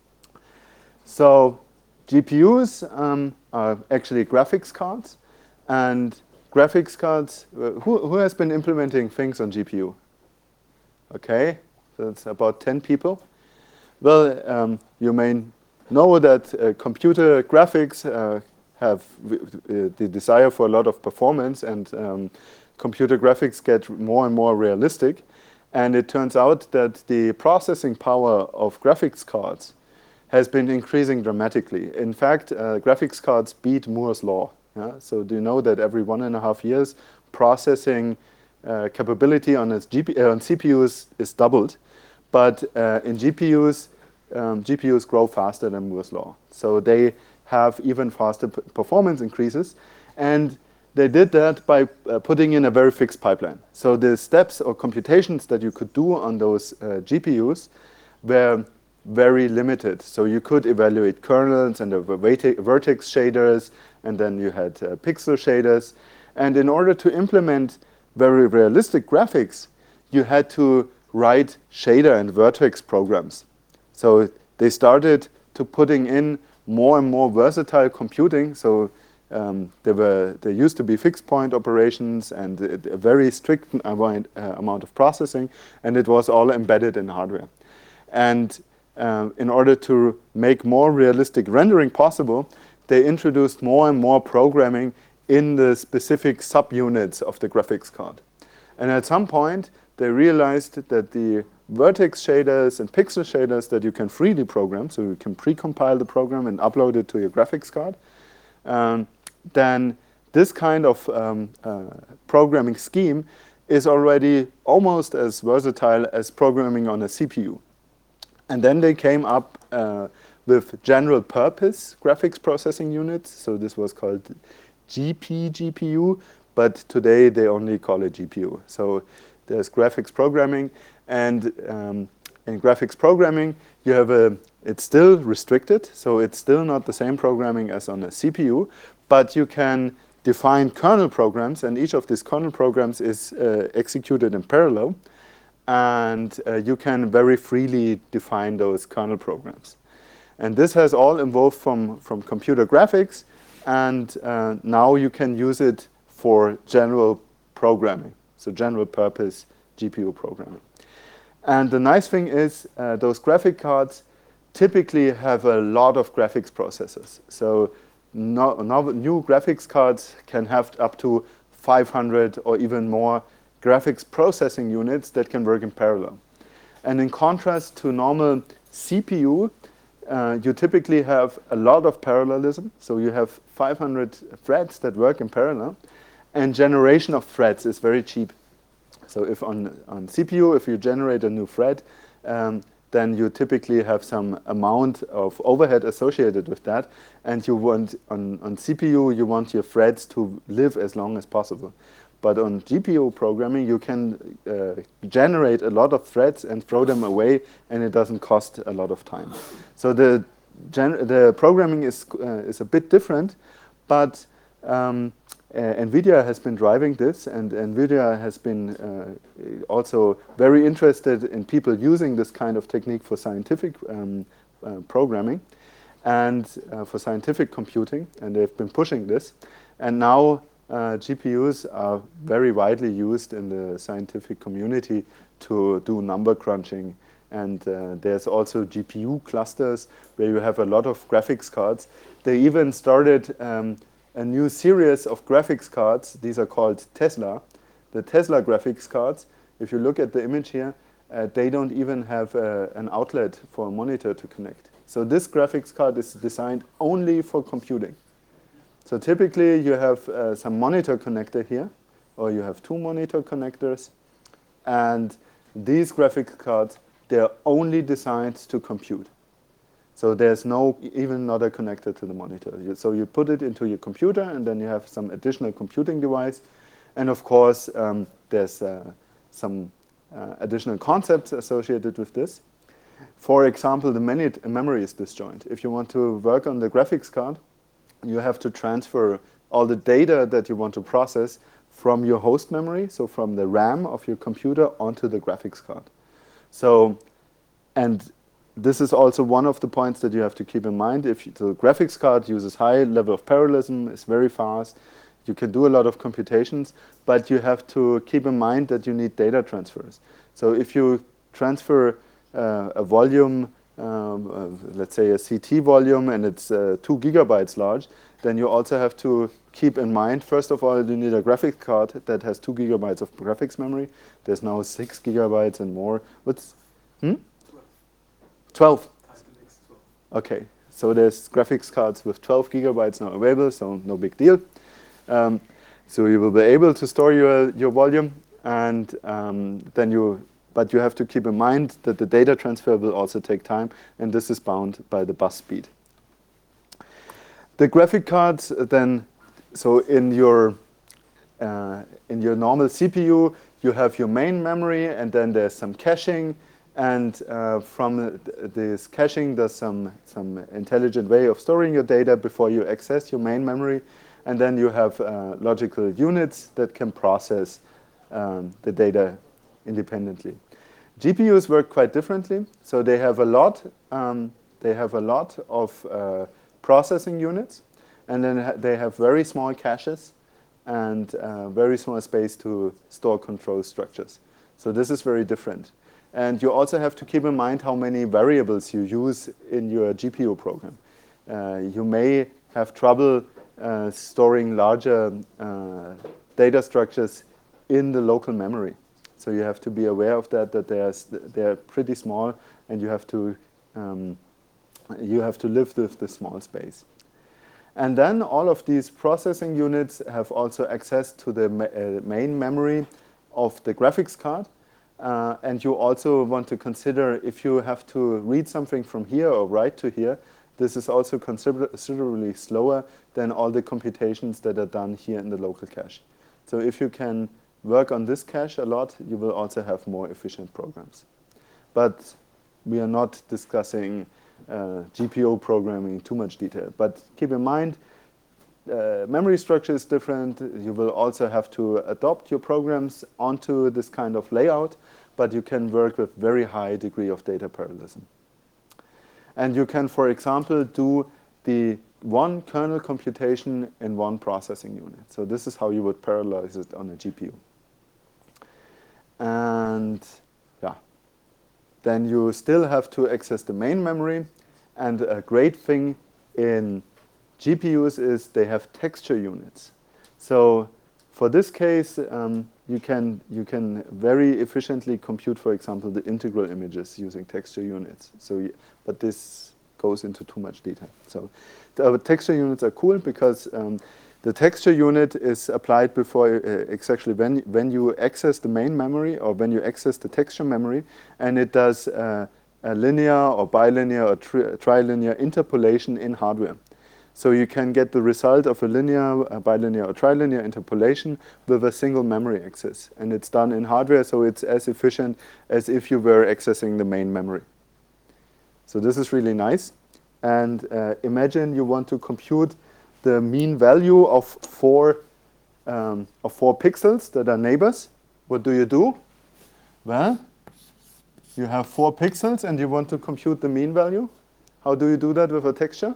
So GPUs are actually graphics cards. And graphics cards, who has been implementing things on GPU? Okay, so it's about 10 people. Well, you may know that computer graphics have the desire for a lot of performance, and computer graphics get more and more realistic. And it turns out that the processing power of graphics cards has been increasing dramatically. In fact, graphics cards beat Moore's law. Yeah? So do you know that every 1.5 years, processing capability on CPUs is doubled, but in GPUs, GPUs grow faster than Moore's law. So they have even faster performance increases. And they did that by putting in a very fixed pipeline. So the steps or computations that you could do on those GPUs were very limited. So you could evaluate kernels and the vertex shaders, and then you had pixel shaders. And in order to implement very realistic graphics, you had to write shader and vertex programs. So they started to putting in more and more versatile computing. So there used to be fixed point operations and a very strict amount of processing, and it was all embedded in hardware. And in order to make more realistic rendering possible, they introduced more and more programming in the specific subunits of the graphics card. And at some point, they realized that the vertex shaders and pixel shaders that you can freely program, so you can pre-compile the program and upload it to your graphics card, then this kind of programming scheme is already almost as versatile as programming on a CPU. And then they came up with general purpose graphics processing units. So this was called GPGPU, but today they only call it GPU. So there's graphics programming, and in graphics programming, you have it's still restricted, so it's still not the same programming as on a CPU, but you can define kernel programs, and each of these kernel programs is executed in parallel. And you can very freely define those kernel programs. And this has all evolved from computer graphics, and now you can use it for general programming, so general purpose GPU programming. And the nice thing is those graphic cards typically have a lot of graphics processors. So new graphics cards can have up to 500 or even more graphics processing units that can work in parallel. And in contrast to normal CPU, you typically have a lot of parallelism. So you have 500 threads that work in parallel, and generation of threads is very cheap. So if on CPU, if you generate a new thread, then you typically have some amount of overhead associated with that, and you want on CPU you want your threads to live as long as possible. But on GPU programming, you can generate a lot of threads and throw them away, and it doesn't cost a lot of time. So the programming is a bit different, but NVIDIA has been driving this, and NVIDIA has been also very interested in people using this kind of technique for scientific programming and for scientific computing, and they've been pushing this. And now GPUs are very widely used in the scientific community to do number crunching. And there's also GPU clusters where you have a lot of graphics cards. They even started a new series of graphics cards. These are called Tesla. The Tesla graphics cards, if you look at the image here, they don't even have an outlet for a monitor to connect. So this graphics card is designed only for computing. So typically you have some monitor connector here, or you have two monitor connectors, and these graphics cards, they're only designed to compute. So there's even not a connector to the monitor. So you put it into your computer, and then you have some additional computing device. And of course, there's some additional concepts associated with this. For example, the memory is disjoint. If you want to work on the graphics card, you have to transfer all the data that you want to process from your host memory, so from the RAM of your computer, onto the graphics card. So, and this is also one of the points that you have to keep in mind. If the graphics card uses high level of parallelism, it's very fast, you can do a lot of computations, but you have to keep in mind that you need data transfers. So if you transfer a volume, let's say a CT volume, and it's 2 gigabytes large, then you also have to keep in mind, first of all, you need a graphics card that has 2 gigabytes of graphics memory. There's now 6 gigabytes and more. What's 12? Okay, so there's graphics cards with 12 gigabytes now available, so no big deal. So you will be able to store your volume, and but you have to keep in mind that the data transfer will also take time, and this is bound by the bus speed. The graphic cards then, so in your normal CPU, you have your main memory, and then there's some caching, and from this caching, there's some intelligent way of storing your data before you access your main memory, and then you have logical units that can process the data independently. GPUs work quite differently, so they have a lot of processing units, and then they have very small caches and very small space to store control structures. So this is very different. And you also have to keep in mind how many variables you use in your GPU program. You may have trouble storing larger data structures in the local memory. So you have to be aware of that they're pretty small, and you have to live with the small space. And then all of these processing units have also access to the main memory of the graphics card. And you also want to consider, if you have to read something from here or write to here, this is also considerably slower than all the computations that are done here in the local cache. So if you can work on this cache a lot, you will also have more efficient programs. But we are not discussing GPU programming in too much detail. But keep in mind, memory structure is different. You will also have to adopt your programs onto this kind of layout, but you can work with very high degree of data parallelism. And you can, for example, do the one kernel computation in one processing unit. So this is how you would parallelize it on a GPU. And yeah, then you still have to access the main memory. And a great thing in GPUs is they have texture units. So for this case, you can very efficiently compute, for example, the integral images using texture units. But this goes into too much detail. So the texture units are cool because the texture unit is applied before exactly when you access the main memory or when you access the texture memory, and it does a linear or bilinear or trilinear interpolation in hardware. So you can get the result of a linear, a bilinear, or trilinear interpolation with a single memory access. And it's done in hardware, so it's as efficient as if you were accessing the main memory. So this is really nice. And imagine you want to compute the mean value of four pixels that are neighbors. What do? Well, you have 4 pixels and you want to compute the mean value. How do you do that with a texture?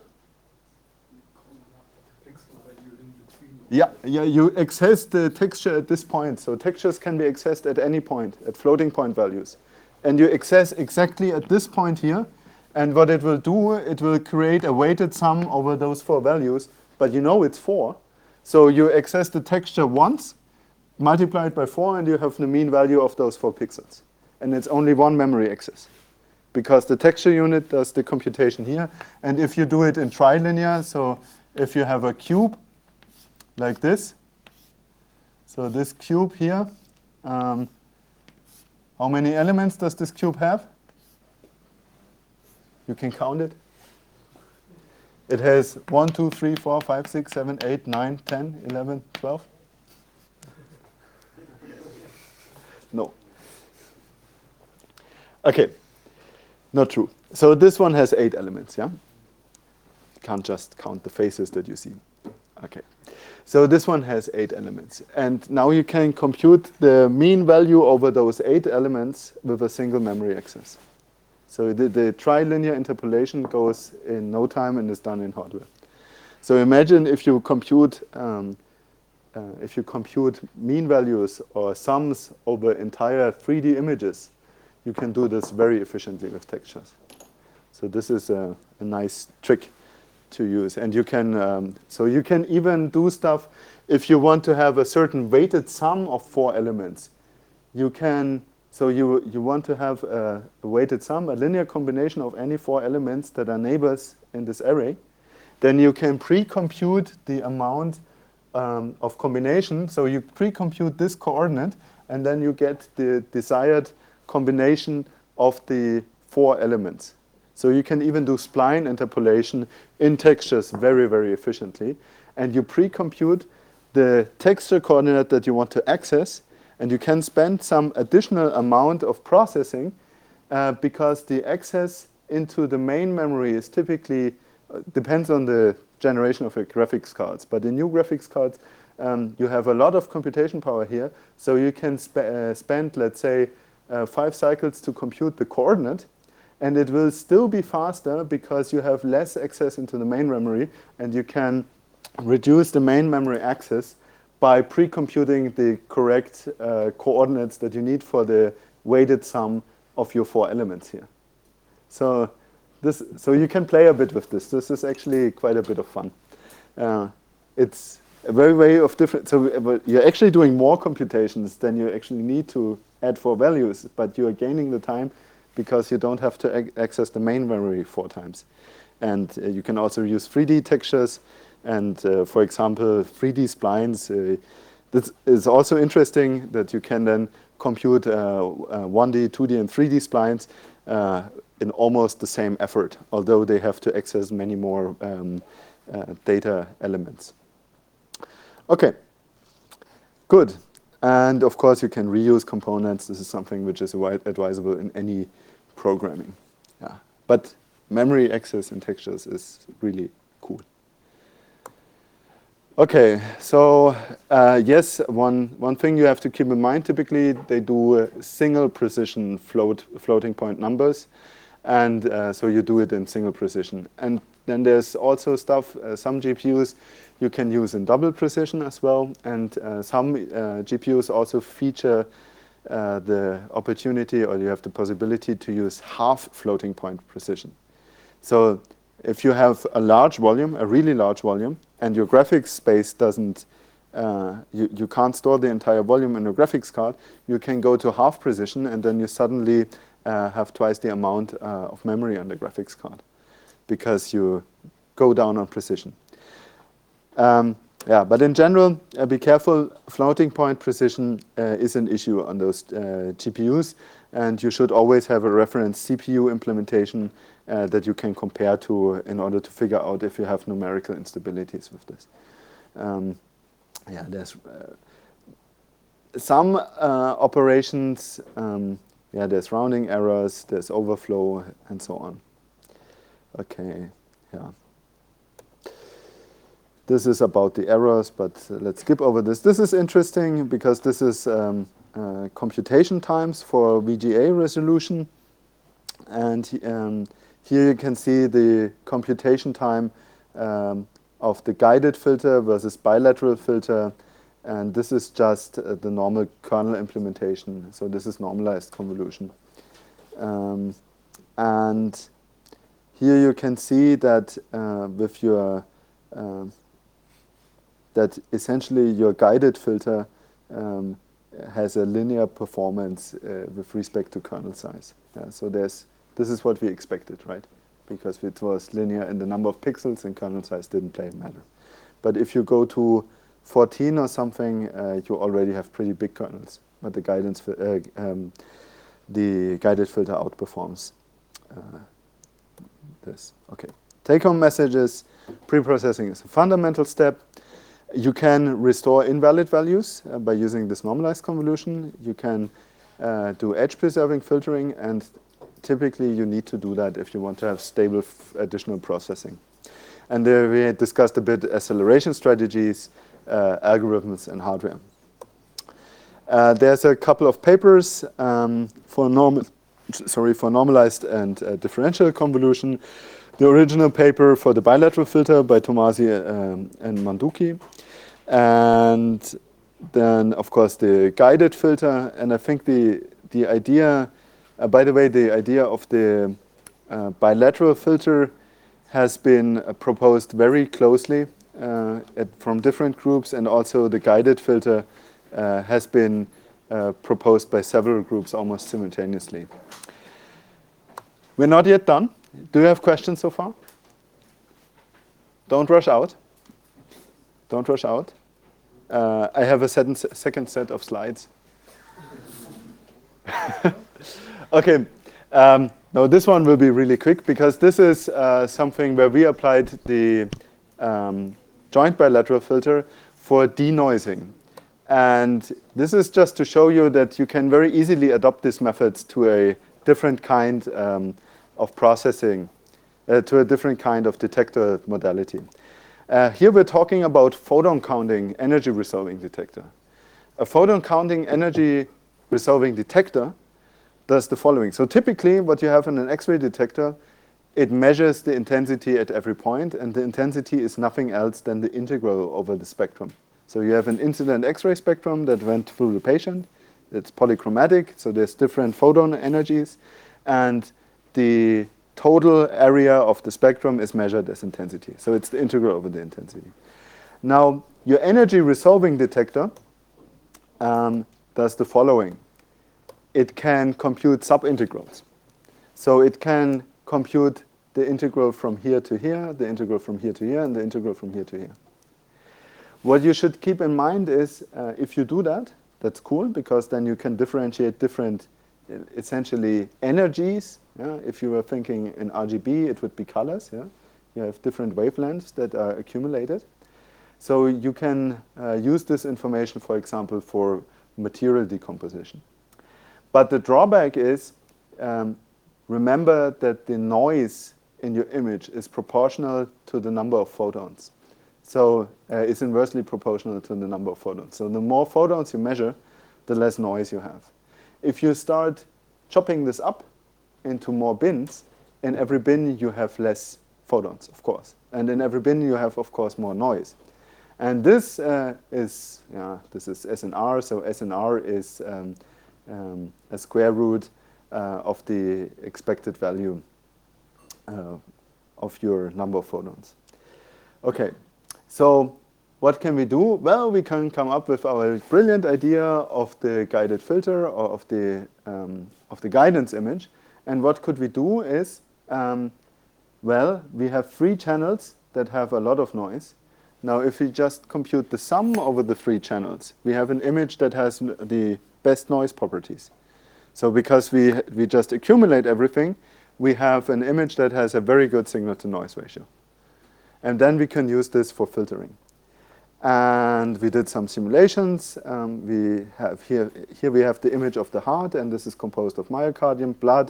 Yeah, you access the texture at this point. So textures can be accessed at any point, at floating point values. And you access exactly at this point here. And what it will do, it will create a weighted sum over those 4 values. But you know it's 4. So you access the texture once, multiply it by 4, and you have the mean value of those 4 pixels. And it's only one memory access, because the texture unit does the computation here. And if you do it in trilinear, so if you have a cube like this, so this cube here, how many elements does this cube have? You can count it. It has 1, 2, 3, 4, 5, 6, 7, 8, 9, 10, 11, 12. No. Okay, not true. So this one has 8 elements, yeah? You can't just count the faces that you see. Okay. So this one has 8 elements. And now you can compute the mean value over those 8 elements with a single memory access. So the trilinear interpolation goes in no time and is done in hardware. So imagine if you compute mean values or sums over entire 3D images, you can do this very efficiently with textures. So this is a nice trick to use. And you can, so you can even do stuff if you want to have a certain weighted sum of 4 elements. You can, so you want to have a weighted sum, a linear combination of any 4 elements that are neighbors in this array. Then you can pre-compute the amount of combination. So you pre-compute this coordinate, and then you get the desired combination of the 4 elements. So you can even do spline interpolation in textures very, very efficiently. And you pre-compute the texture coordinate that you want to access, and you can spend some additional amount of processing because the access into the main memory is typically, depends on the generation of your graphics cards. But in new graphics cards, you have a lot of computation power here. So you can spend, let's say, 5 cycles to compute the coordinate. And it will still be faster because you have less access into the main memory, and you can reduce the main memory access by pre-computing the correct coordinates that you need for the weighted sum of your 4 elements here. So you can play a bit with this. This is actually quite a bit of fun. It's a very way of different. So you're actually doing more computations than you actually need to add 4 values, but you are gaining the time because you don't have to access the main memory 4 times. And you can also use 3D textures. And for example, 3D splines. This is also interesting that you can then compute 1D, 2D, and 3D splines in almost the same effort, although they have to access many more data elements. Okay, good. And of course, you can reuse components. This is something which is advisable in any programming. Yeah. But memory access in textures is really cool. Okay, so yes, one thing you have to keep in mind, typically they do single precision floating point numbers, and so you do it in single precision. And then there's also stuff, some GPUs you can use in double precision as well, and some GPUs also feature the opportunity, or you have the possibility to use half floating point precision. So if you have a large volume, a really large volume, and your graphics space doesn't you can't store the entire volume in a graphics card, you can go to half precision, and then you suddenly have twice the amount of memory on the graphics card because you go down on precision. Yeah, but in general, be careful. Floating point precision is an issue on those GPUs, and you should always have a reference CPU implementation that you can compare to in order to figure out if you have numerical instabilities with this. Yeah, there's some operations. Yeah, there's rounding errors, there's overflow, and so on. Okay, yeah. This is about the errors, but let's skip over this. This is interesting because this is computation times for VGA resolution. And here you can see the computation time of the guided filter versus bilateral filter. And this is just the normal kernel implementation. So this is normalized convolution. And here you can see that with your that essentially your guided filter has a linear performance with respect to kernel size. Yeah, so this is what we expected, right? Because it was linear in the number of pixels and kernel size didn't play a matter. But if you go to 14 or something, you already have pretty big kernels, but the guided filter outperforms this. Okay. Take-home messages. Preprocessing is a fundamental step. You can restore invalid values by using this normalized convolution. You can do edge-preserving filtering, and typically you need to do that if you want to have stable additional processing. And we discussed a bit acceleration strategies, algorithms, and hardware. There's a couple of papers for normalized and differential convolution. The original paper for the bilateral filter by Tomasi and Manduki. And then, of course, the guided filter. And I think the idea, by the way, the idea of the bilateral filter has been proposed very closely from different groups. And also the guided filter has been proposed by several groups almost simultaneously. We're not yet done. Do you have questions so far? Don't rush out. Don't rush out. I have a second set of slides. Okay. No, this one will be really quick because this is something where we applied the joint bilateral filter for denoising. And this is just to show you that you can very easily adopt these methods to a different kind of processing, to a different kind of detector modality. Here we're talking about photon counting energy resolving detector. A photon counting energy resolving detector does the following. So typically what you have in an X-ray detector, it measures the intensity at every point, and the intensity is nothing else than the integral over the spectrum. So you have an incident X-ray spectrum that went through the patient. It's polychromatic, so there's different photon energies, and the total area of the spectrum is measured as intensity. So it's the integral over the intensity. Now, your energy resolving detector does the following. It can compute subintegrals. So it can compute the integral from here to here, the integral from here to here, and the integral from here to here. What you should keep in mind is if you do that, that's cool, because then you can differentiate different, essentially, energies. Yeah? If you were thinking in RGB, it would be colors. Yeah? You have different wavelengths that are accumulated. So you can use this information, for example, for material decomposition. But the drawback is, remember that the noise in your image is proportional to the number of photons. So it's inversely proportional to the number of photons. So the more photons you measure, the less noise you have. If you start chopping this up into more bins, in every bin you have less photons, of course. And in every bin you have, of course, more noise. And this is SNR. So SNR is a square root of the expected value of your number of photons. Okay, so what can we do? Well, we can come up with our brilliant idea of the guided filter or of the guidance image. And what could we do is, well, we have 3 channels that have a lot of noise. Now, if we just compute the sum over the 3 channels, we have an image that has the best noise properties. So because we just accumulate everything, we have an image that has a very good signal-to-noise ratio. And then we can use this for filtering. And we did some simulations. We have here we have the image of the heart, and this is composed of myocardium, blood,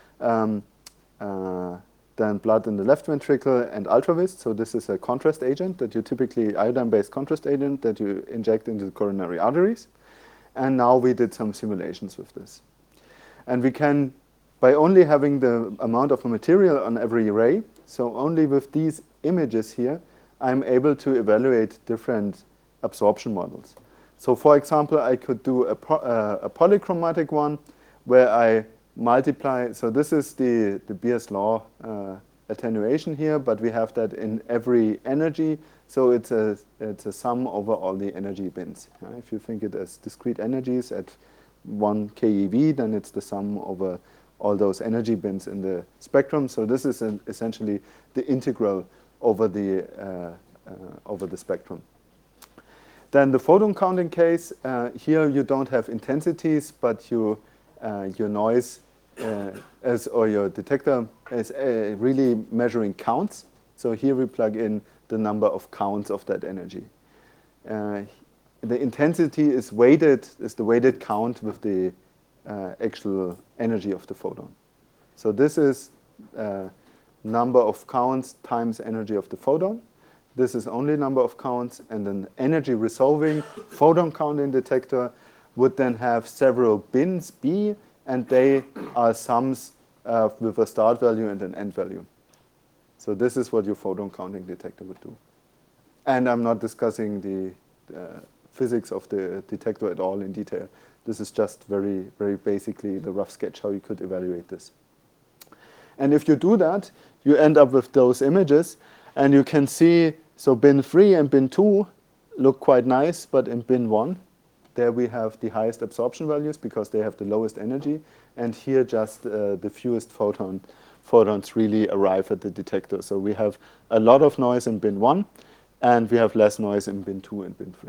then blood in the left ventricle, and ultravis. So this is a contrast agent that you typically, iodine-based contrast agent that you inject into the coronary arteries. And now we did some simulations with this. And we can, by only having the amount of material on every ray, so only with these images here, I'm able to evaluate different absorption models. So for example, I could do a polychromatic one where I multiply. So this is the Beer's law attenuation here, but we have that in every energy. So it's a sum over all the energy bins. If you think it as discrete energies at 1 keV, then it's the sum over all those energy bins in the spectrum. So this is essentially the integral over the spectrum. Then the photon counting case, here you don't have intensities, but your noise or your detector is really measuring counts. So here we plug in the number of counts of that energy. The intensity is the weighted count with the actual energy of the photon. So this is number of counts times energy of the photon. This is only number of counts, and an energy resolving photon counting detector would then have several bins B, and they are sums with a start value and an end value. So this is what your photon counting detector would do. And I'm not discussing the physics of the detector at all in detail. This is just very, very basically the rough sketch how you could evaluate this. And if you do that, you end up with those images, and you can see, so bin 3 and bin 2 look quite nice, but in bin 1, there we have the highest absorption values because they have the lowest energy, and here just the fewest photons really arrive at the detector. So we have a lot of noise in bin 1, and we have less noise in bin 2 and bin 3.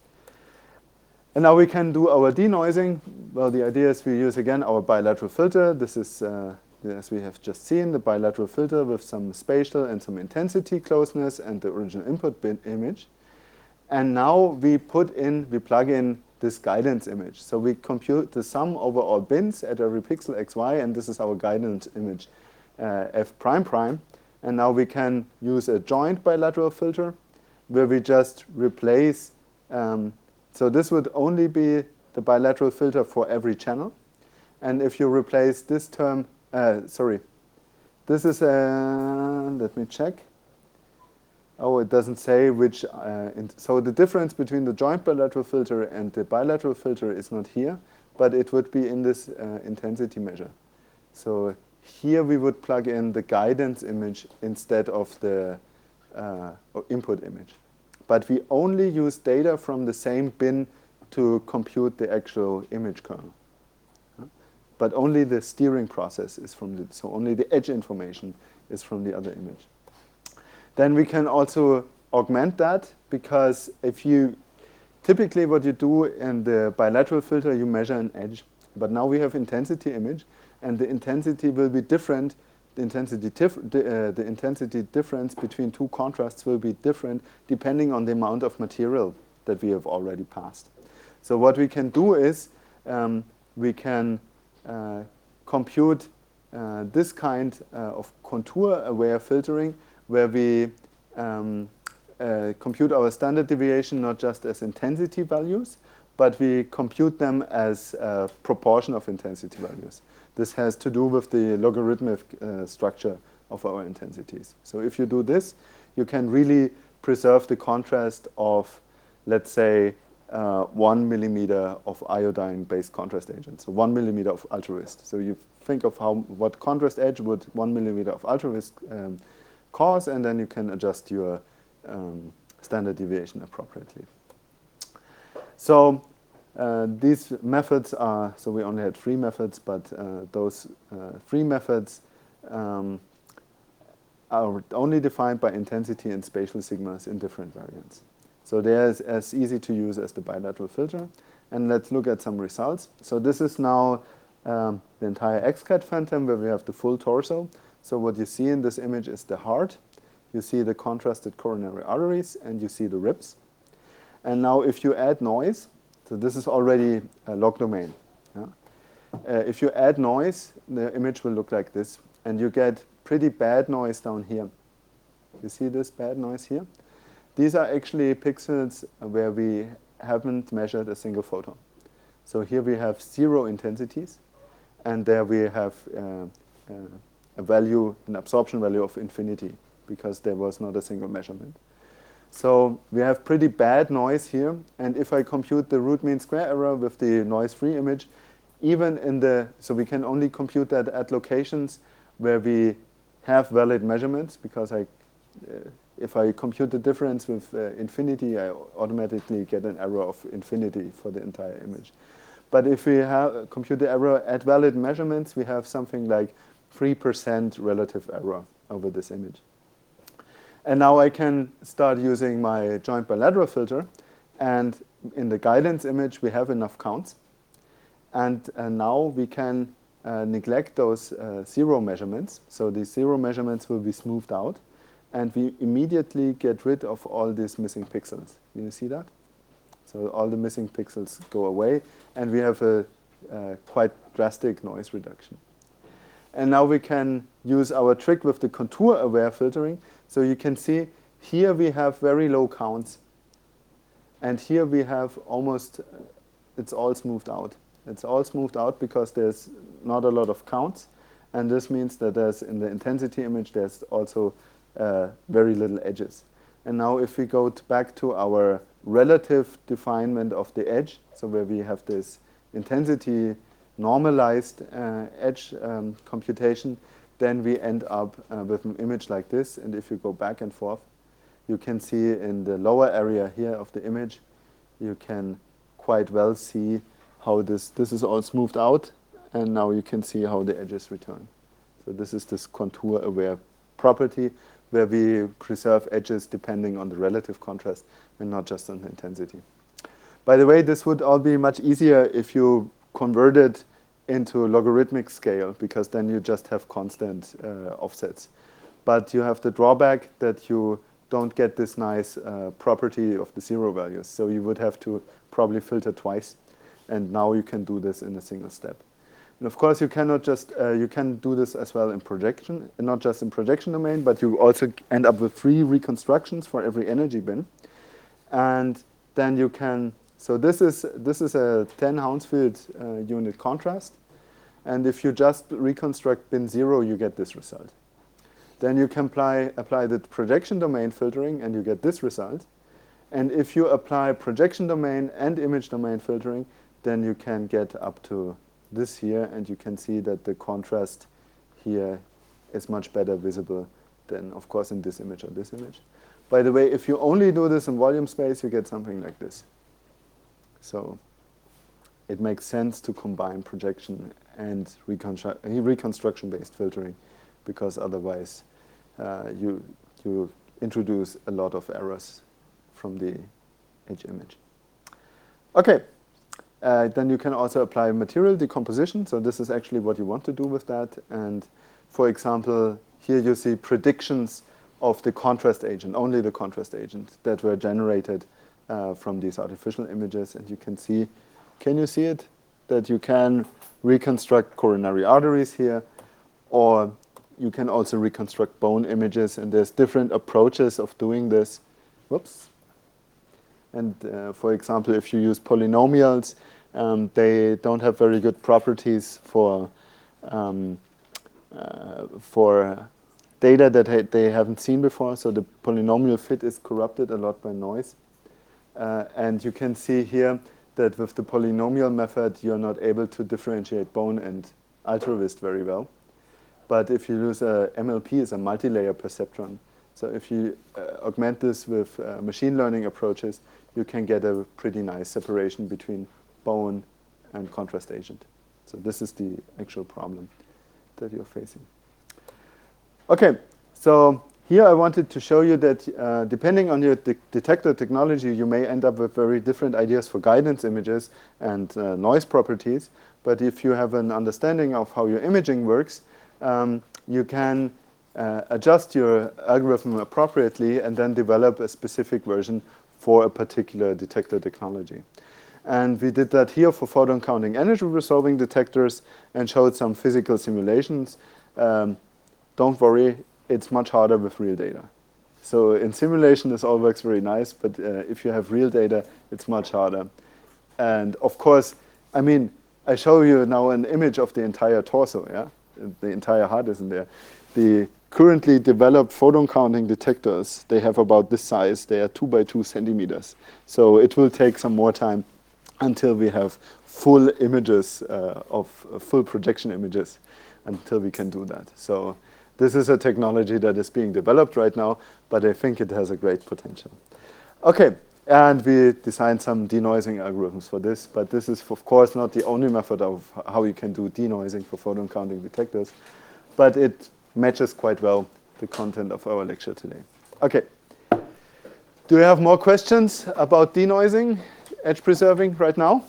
And now we can do our denoising. Well, the idea is we use, again, our bilateral filter. This is, as we have just seen, the bilateral filter with some spatial and some intensity closeness and the original input bin image. And now we plug in this guidance image. So we compute the sum over all bins at every pixel xy, and this is our guidance image, f prime prime. And now we can use a joint bilateral filter where we just replace, so this would only be the bilateral filter for every channel. And if you replace this term, this is, let me check. Oh, it doesn't say which, so the difference between the joint bilateral filter and the bilateral filter is not here, but it would be in this intensity measure. So here we would plug in the guidance image instead of the input image. But we only use data from the same bin to compute the actual image kernel. But only the steering process is from so only the edge information is from the other image. Then we can also augment that, because if you, typically what you do in the bilateral filter, you measure an edge. But now we have intensity image, and the intensity will be different. The intensity difference between two contrasts will be different depending on the amount of material that we have already passed. So what we can do is we can compute this kind of contour-aware filtering, where we compute our standard deviation not just as intensity values, but we compute them as a proportion of intensity values. This has to do with the logarithmic structure of our intensities. So if you do this, you can really preserve the contrast of, let's say, 1 millimeter of iodine-based contrast agent, so 1 millimeter of ultravisc. So you think of what contrast edge would 1 millimeter of ultravisc cause, and then you can adjust your standard deviation appropriately. So these methods are, so we only had 3 methods, but those 3 methods are only defined by intensity and spatial sigmas in different variants. So they are as easy to use as the bilateral filter. And let's look at some results. So this is now the entire XCAD phantom where we have the full torso. So what you see in this image is the heart. You see the contrasted coronary arteries, and you see the ribs. And now if you add noise, so this is already a log domain. Yeah? If you add noise, the image will look like this. And you get pretty bad noise down here. You see this bad noise here? These are actually pixels where we haven't measured a single photon. So here we have 0 intensities, and there we have a value, an absorption value of infinity, because there was not a single measurement. So we have pretty bad noise here, and if I compute the root mean square error with the noise-free image, even in the, so we can only compute that at locations where we have valid measurements, because if I compute the difference with infinity, I automatically get an error of infinity for the entire image. But if we compute the error at valid measurements, we have something like 3% relative error over this image. And now I can start using my joint bilateral filter. And in the guidance image, we have enough counts. And now we can neglect those 0 measurements. So these 0 measurements will be smoothed out. And we immediately get rid of all these missing pixels. You see that? So all the missing pixels go away. And we have a quite drastic noise reduction. And now we can use our trick with the contour-aware filtering. So you can see here we have very low counts. And here we have almost, it's all smoothed out. It's all smoothed out because there's not a lot of counts. And this means that there's, in the intensity image, there's also very little edges. And now if we go back to our relative definement of the edge, so where we have this intensity normalized edge computation, then we end up with an image like this. And if you go back and forth, you can see in the lower area here of the image, you can quite well see how this is all smoothed out. And now you can see how the edges return. So this is this contour-aware property where we preserve edges depending on the relative contrast and not just on the intensity. By the way, this would all be much easier if you convert it into logarithmic scale, because then you just have constant offsets. But you have the drawback that you don't get this nice property of the 0 values. So you would have to probably filter twice. And now you can do this in a single step. And of course, you cannot just, you can do this as well in projection, and not just in projection domain, but you also end up with 3 reconstructions for every energy bin. And then you can, so this is a 10 Hounsfield unit contrast. And if you just reconstruct bin 0, you get this result. Then you can apply the projection domain filtering, and you get this result. And if you apply projection domain and image domain filtering, then you can get up to this here, and you can see that the contrast here is much better visible than, of course, in this image or this image. By the way, if you only do this in volume space, you get something like this. So it makes sense to combine projection and reconstruction-based filtering, because otherwise you introduce a lot of errors from the edge image. Okay. Then you can also apply material decomposition. So this is actually what you want to do with that. And for example, here you see predictions of the contrast agent, only the contrast agent, that were generated from these artificial images. And you can see, can you see it? That you can reconstruct coronary arteries here, or you can also reconstruct bone images. And there's different approaches of doing this. Whoops. And for example, if you use polynomials, they don't have very good properties for data that they haven't seen before. So the polynomial fit is corrupted a lot by noise. And you can see here that with the polynomial method, you're not able to differentiate bone and ultravist very well. But if you use a MLP, as a multi-layer perceptron, So if you augment this with machine learning approaches, you can get a pretty nice separation between bone and contrast agent. So this is the actual problem that you're facing. Okay, so here I wanted to show you that depending on your detector technology, you may end up with very different ideas for guidance images and noise properties. But if you have an understanding of how your imaging works, you can adjust your algorithm appropriately and then develop a specific version for a particular detector technology. And we did that here for photon counting energy resolving detectors and showed some physical simulations. Don't worry, it's much harder with real data. So in simulation, this all works very nice, but if you have real data, it's much harder. And of course, I mean, I show you now an image of the entire torso, yeah? The entire heart isn't there. The currently developed photon counting detectors, they have about this size. They are 2 by 2 centimeters. So it will take some more time until we have full images of full projection images until we can do that. So this is a technology that is being developed right now, but I think it has a great potential. Okay, and we designed some denoising algorithms for this, but this is, of course, not the only method of how you can do denoising for photon counting detectors, but it matches quite well the content of our lecture today. Okay. Do you have more questions about denoising, edge preserving right now?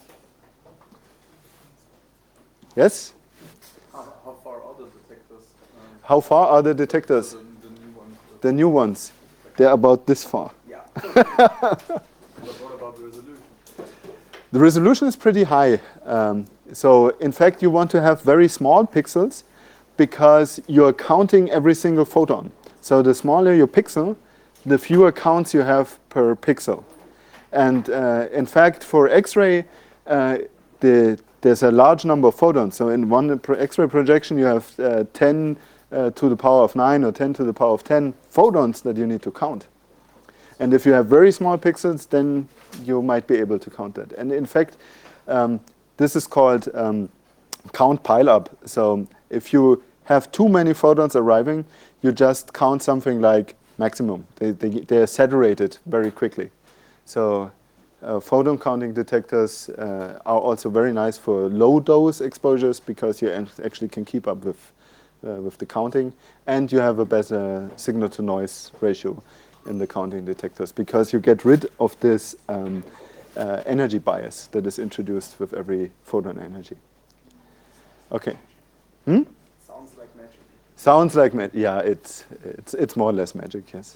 Yes?
How far are the detectors?
How far are the detectors?
The new ones.
The new ones. They're about this far.
Yeah. But what about the resolution?
The resolution is pretty high. So in fact, you want to have very small pixels because you're counting every single photon. So the smaller your pixel, the fewer counts you have per pixel. And in fact, for X-ray, there's a large number of photons. So in one X-ray projection, you have 10 to the power of 9 or 10 to the power of 10 photons that you need to count. And if you have very small pixels, then you might be able to count that. And in fact, this is called count pileup. So if you have too many photons arriving, you just count something like maximum. They are saturated very quickly. So photon counting detectors are also very nice for low dose exposures because you actually can keep up with the counting, and you have a better signal to noise ratio in the counting detectors because you get rid of this energy bias that is introduced with every photon energy. Okay.
Sounds like magic.
Sounds like magic. Yeah, it's more or less magic, yes.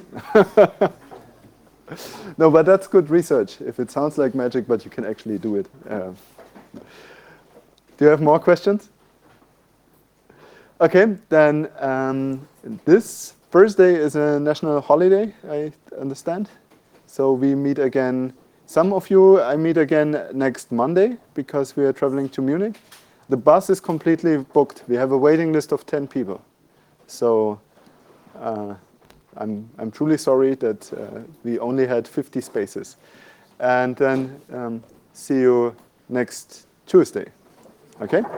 No, but that's good research. If it sounds like magic, but you can actually do it. Do you have more questions? Okay, then this Thursday is a national holiday, I understand. So we meet again. Some of you I meet again next Monday because we are traveling to Munich. The bus is completely booked. We have a waiting list of 10 people. So I'm truly sorry that we only had 50 spaces. And then see you next Tuesday. Okay?